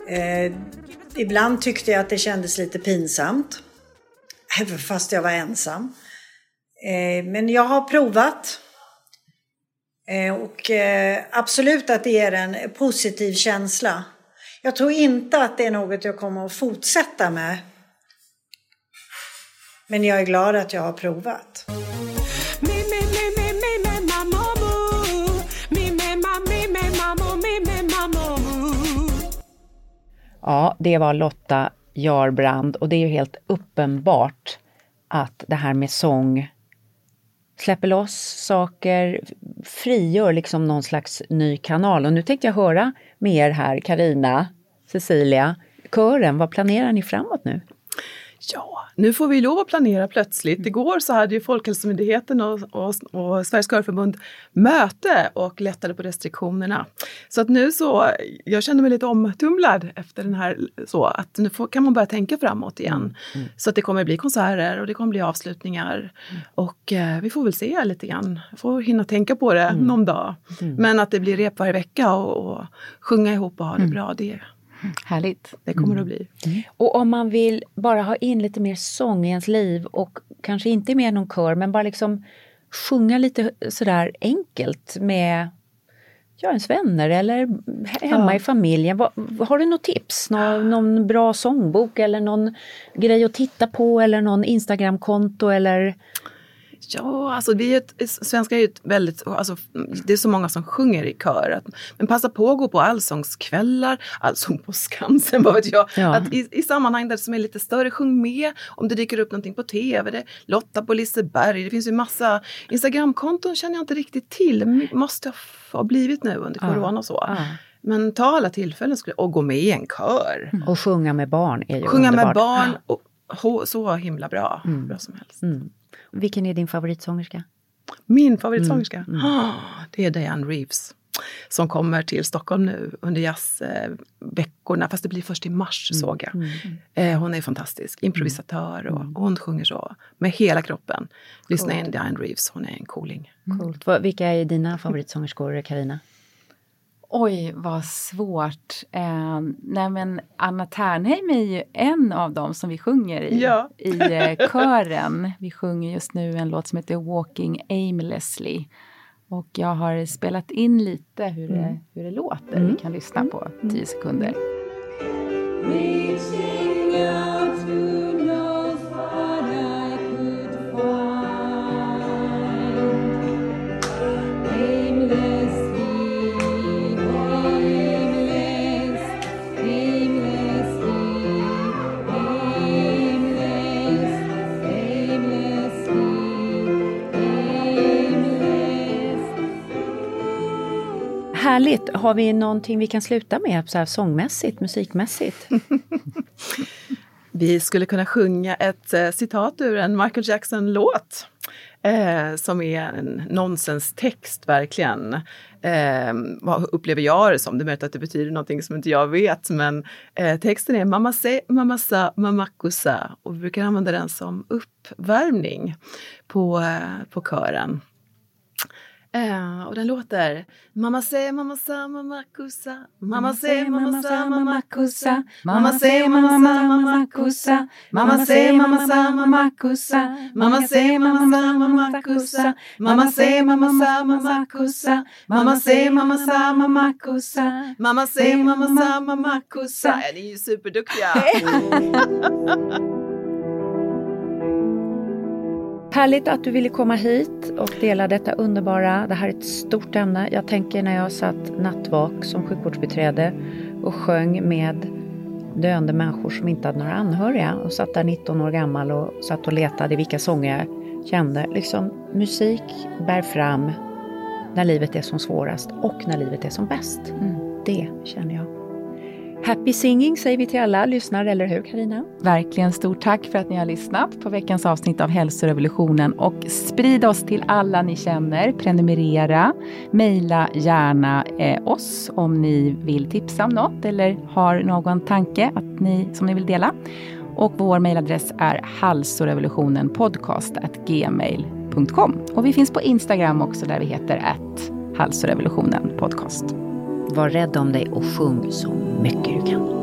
Speaker 5: Eh, ibland tyckte jag att det kändes lite pinsamt. Även fast jag var ensam. Eh, men jag har provat. Eh, och eh, absolut att det ger en positiv känsla. Jag tror inte att det är något jag kommer att fortsätta med. Men jag är glad att jag har provat.
Speaker 1: Ja, det var Lotta Jarbrand och det är ju helt uppenbart att det här med sång släpper loss saker, frigör liksom någon slags ny kanal. Och nu tänkte jag höra med er här, Carina, Cecilia, kören, vad planerar ni framåt nu?
Speaker 3: Ja, nu får vi lov att planera plötsligt. Igår så hade ju Folkhälsomyndigheten och, och, och Sveriges körförbund möte och lättade på restriktionerna. Så att nu så, jag känner mig lite omtumlad efter den här, så att nu får, kan man börja tänka framåt igen. Mm. Mm. Så att det kommer bli konserter och det kommer bli avslutningar. Mm. Och eh, vi får väl se lite grann. Jag får hinna tänka på det mm. någon dag. Mm. Men att det blir rep varje vecka och, och sjunga ihop och ha det mm. bra, det
Speaker 4: härligt.
Speaker 3: Det kommer
Speaker 4: mm.
Speaker 3: att bli.
Speaker 1: Mm. Och om man vill bara ha in lite mer sång i ens liv och kanske inte med någon kör men bara liksom sjunga lite sådär enkelt med ja, ens vänner eller hemma ja. i familjen. Va, har du något tips? Nå, någon bra sångbok eller någon grej att titta på eller någon Instagramkonto eller...
Speaker 3: Ja, alltså vi är ett, svenskar är ju ett väldigt, alltså det är så många som sjunger i kör. Att, men passa på att gå på allsångskvällar, allsång på Skansen, vad vet jag. Ja. Att i, i sammanhang där som är lite större, sjung med om det dyker upp någonting på tv. Det, Lotta på Liseberg, det finns ju massa Instagramkonton känner jag inte riktigt till. Måste ha blivit nu under corona ja. och så. Ja. Men ta alla tillfällen och gå med i en kör.
Speaker 1: Mm. Och sjunga med barn är ju
Speaker 3: Sjunga
Speaker 1: underbart.
Speaker 3: med barn, och, och, så himla bra,
Speaker 1: mm.
Speaker 3: bra som helst.
Speaker 1: Mm. Vilken är din favoritsångerska?
Speaker 3: Min favoritsångerska? Mm.
Speaker 1: Mm.
Speaker 3: Oh, det är Diane Reeves. Som kommer till Stockholm nu under jazzveckorna. Eh, fast det blir först i mars mm. såg jag. Mm. Eh, hon är fantastisk. Improvisatör och, och hon sjunger så. Med hela kroppen. Lyssna in Diane Reeves. Hon är en cooling.
Speaker 1: Mm. Coolt. Vilka är dina favoritsångerskor, Carina?
Speaker 4: Oj, vad svårt. Eh, nej men Anna Ternheim är ju en av dem som vi sjunger i,
Speaker 3: ja.
Speaker 4: i eh, kören. Vi sjunger just nu en låt som heter Walking Aimlessly. Och jag har spelat in lite hur det, mm. hur det låter. Mm. Vi kan lyssna på tio sekunder.
Speaker 1: Härligt. Har vi någonting vi kan sluta med så här sångmässigt, musikmässigt?
Speaker 3: Vi skulle kunna sjunga ett eh, citat ur en Michael Jackson-låt. Eh, som är en nonsenstext verkligen. Eh, vad upplever jag det som? Det är möjligt att det betyder någonting som inte jag vet. Men eh, texten är mamma se, mamma sa, mamma kusa. Och vi brukar använda den som uppvärmning på, eh, på kören. Uh, och den låter mamma se, mamma sa, mamma kusa. Mamma se, mamma sa, mamma kusa. Mamma se, mamma sa, mamma kusa. Mamma se, mamma sa, mamma kusa. Mamma se, mamma sa, mamma kusa. Mamma se, mamma sa, mamma kusa. Mamma se, mamma sa, mamma kusa. Mamma se, mamma sa, mamma kusa. Ni är ju superduktiga.
Speaker 1: Härligt att du ville komma hit och dela detta underbara. Det här är ett stort ämne. Jag tänker när jag satt nattvak som sjukvårdsbiträde och sjöng med döende människor som inte hade några anhöriga. Och satt där nitton år gammal och satt och letade vilka sånger jag kände. Liksom, musik bär fram när livet är som svårast och när livet är som bäst. Mm. Det känner jag. Happy singing säger vi till alla lyssnare, eller hur Carina?
Speaker 4: Verkligen stort tack för att ni har lyssnat på veckans avsnitt av Hälsorevolutionen. Och sprid oss till alla ni känner, prenumerera, mejla gärna eh, oss om ni vill tipsa om något eller har någon tanke att ni, som ni vill dela. Och vår mejladress är halsorevolutionenpodcast at gmail punkt com. Och vi finns på Instagram också där vi heter at halsorevolutionenpodcast.
Speaker 1: var rädd om dig och sjung så mycket du kan.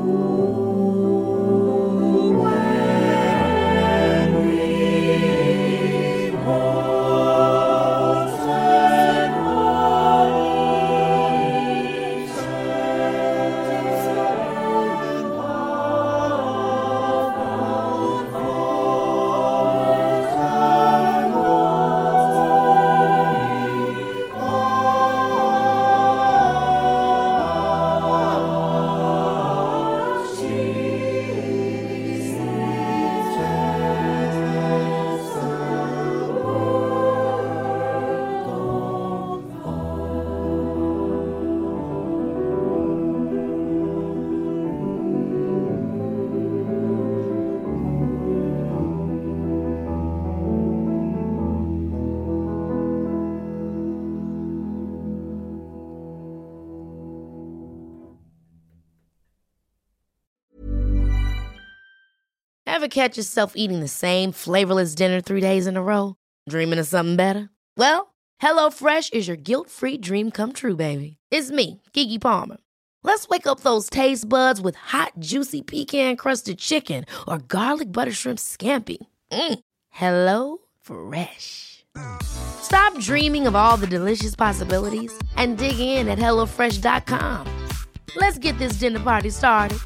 Speaker 11: Ever catch yourself eating the same flavorless dinner three days in a row? Dreaming of something better? Well, HelloFresh is your guilt-free dream come true, baby. It's me, Keke Palmer. Let's wake up those taste buds with hot, juicy pecan-crusted chicken or garlic butter shrimp scampi. Mm. Hello Fresh. Stop dreaming of all the delicious possibilities and dig in at hello fresh dot com. Let's get this dinner party started.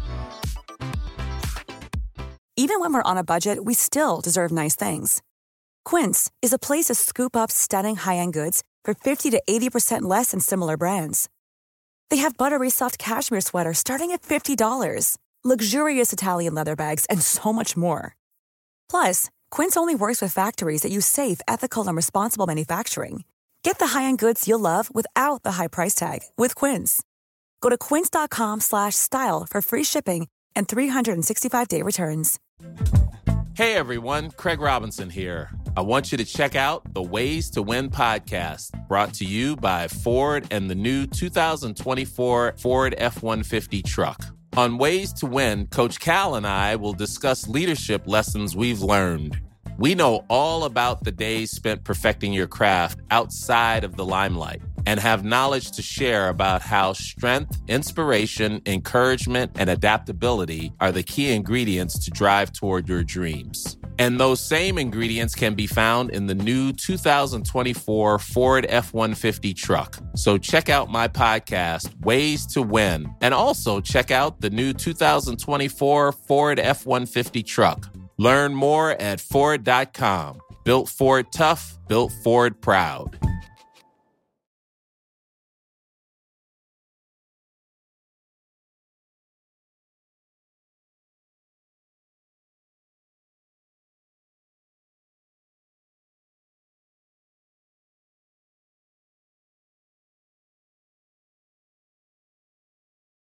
Speaker 6: Even when we're on a budget, we still deserve nice things. Quince is a place to scoop up stunning high-end goods for fifty to eighty percent less than similar brands. They have buttery soft cashmere sweaters starting at fifty dollars, luxurious Italian leather bags, and so much more. Plus, Quince only works with factories that use safe, ethical, and responsible manufacturing. Get the high-end goods you'll love without the high price tag with Quince. Go to quince dot com slash style for free shipping and three sixty-five day returns.
Speaker 14: Hey everyone, Craig Robinson here. I want you to check out the Ways to Win podcast, brought to you by Ford and the new two thousand twenty-four Ford F one fifty truck. On Ways to Win, Coach Cal and I will discuss leadership lessons we've learned. We know all about the days spent perfecting your craft outside of the limelight and have knowledge to share about how strength, inspiration, encouragement, and adaptability are the key ingredients to drive toward your dreams. And those same ingredients can be found in the new two thousand twenty-four Ford F one fifty truck. So check out my podcast, Ways to Win, and also check out the new two thousand twenty-four Ford F one fifty truck. Learn more at Ford dot com. Built Ford tough, built Ford proud.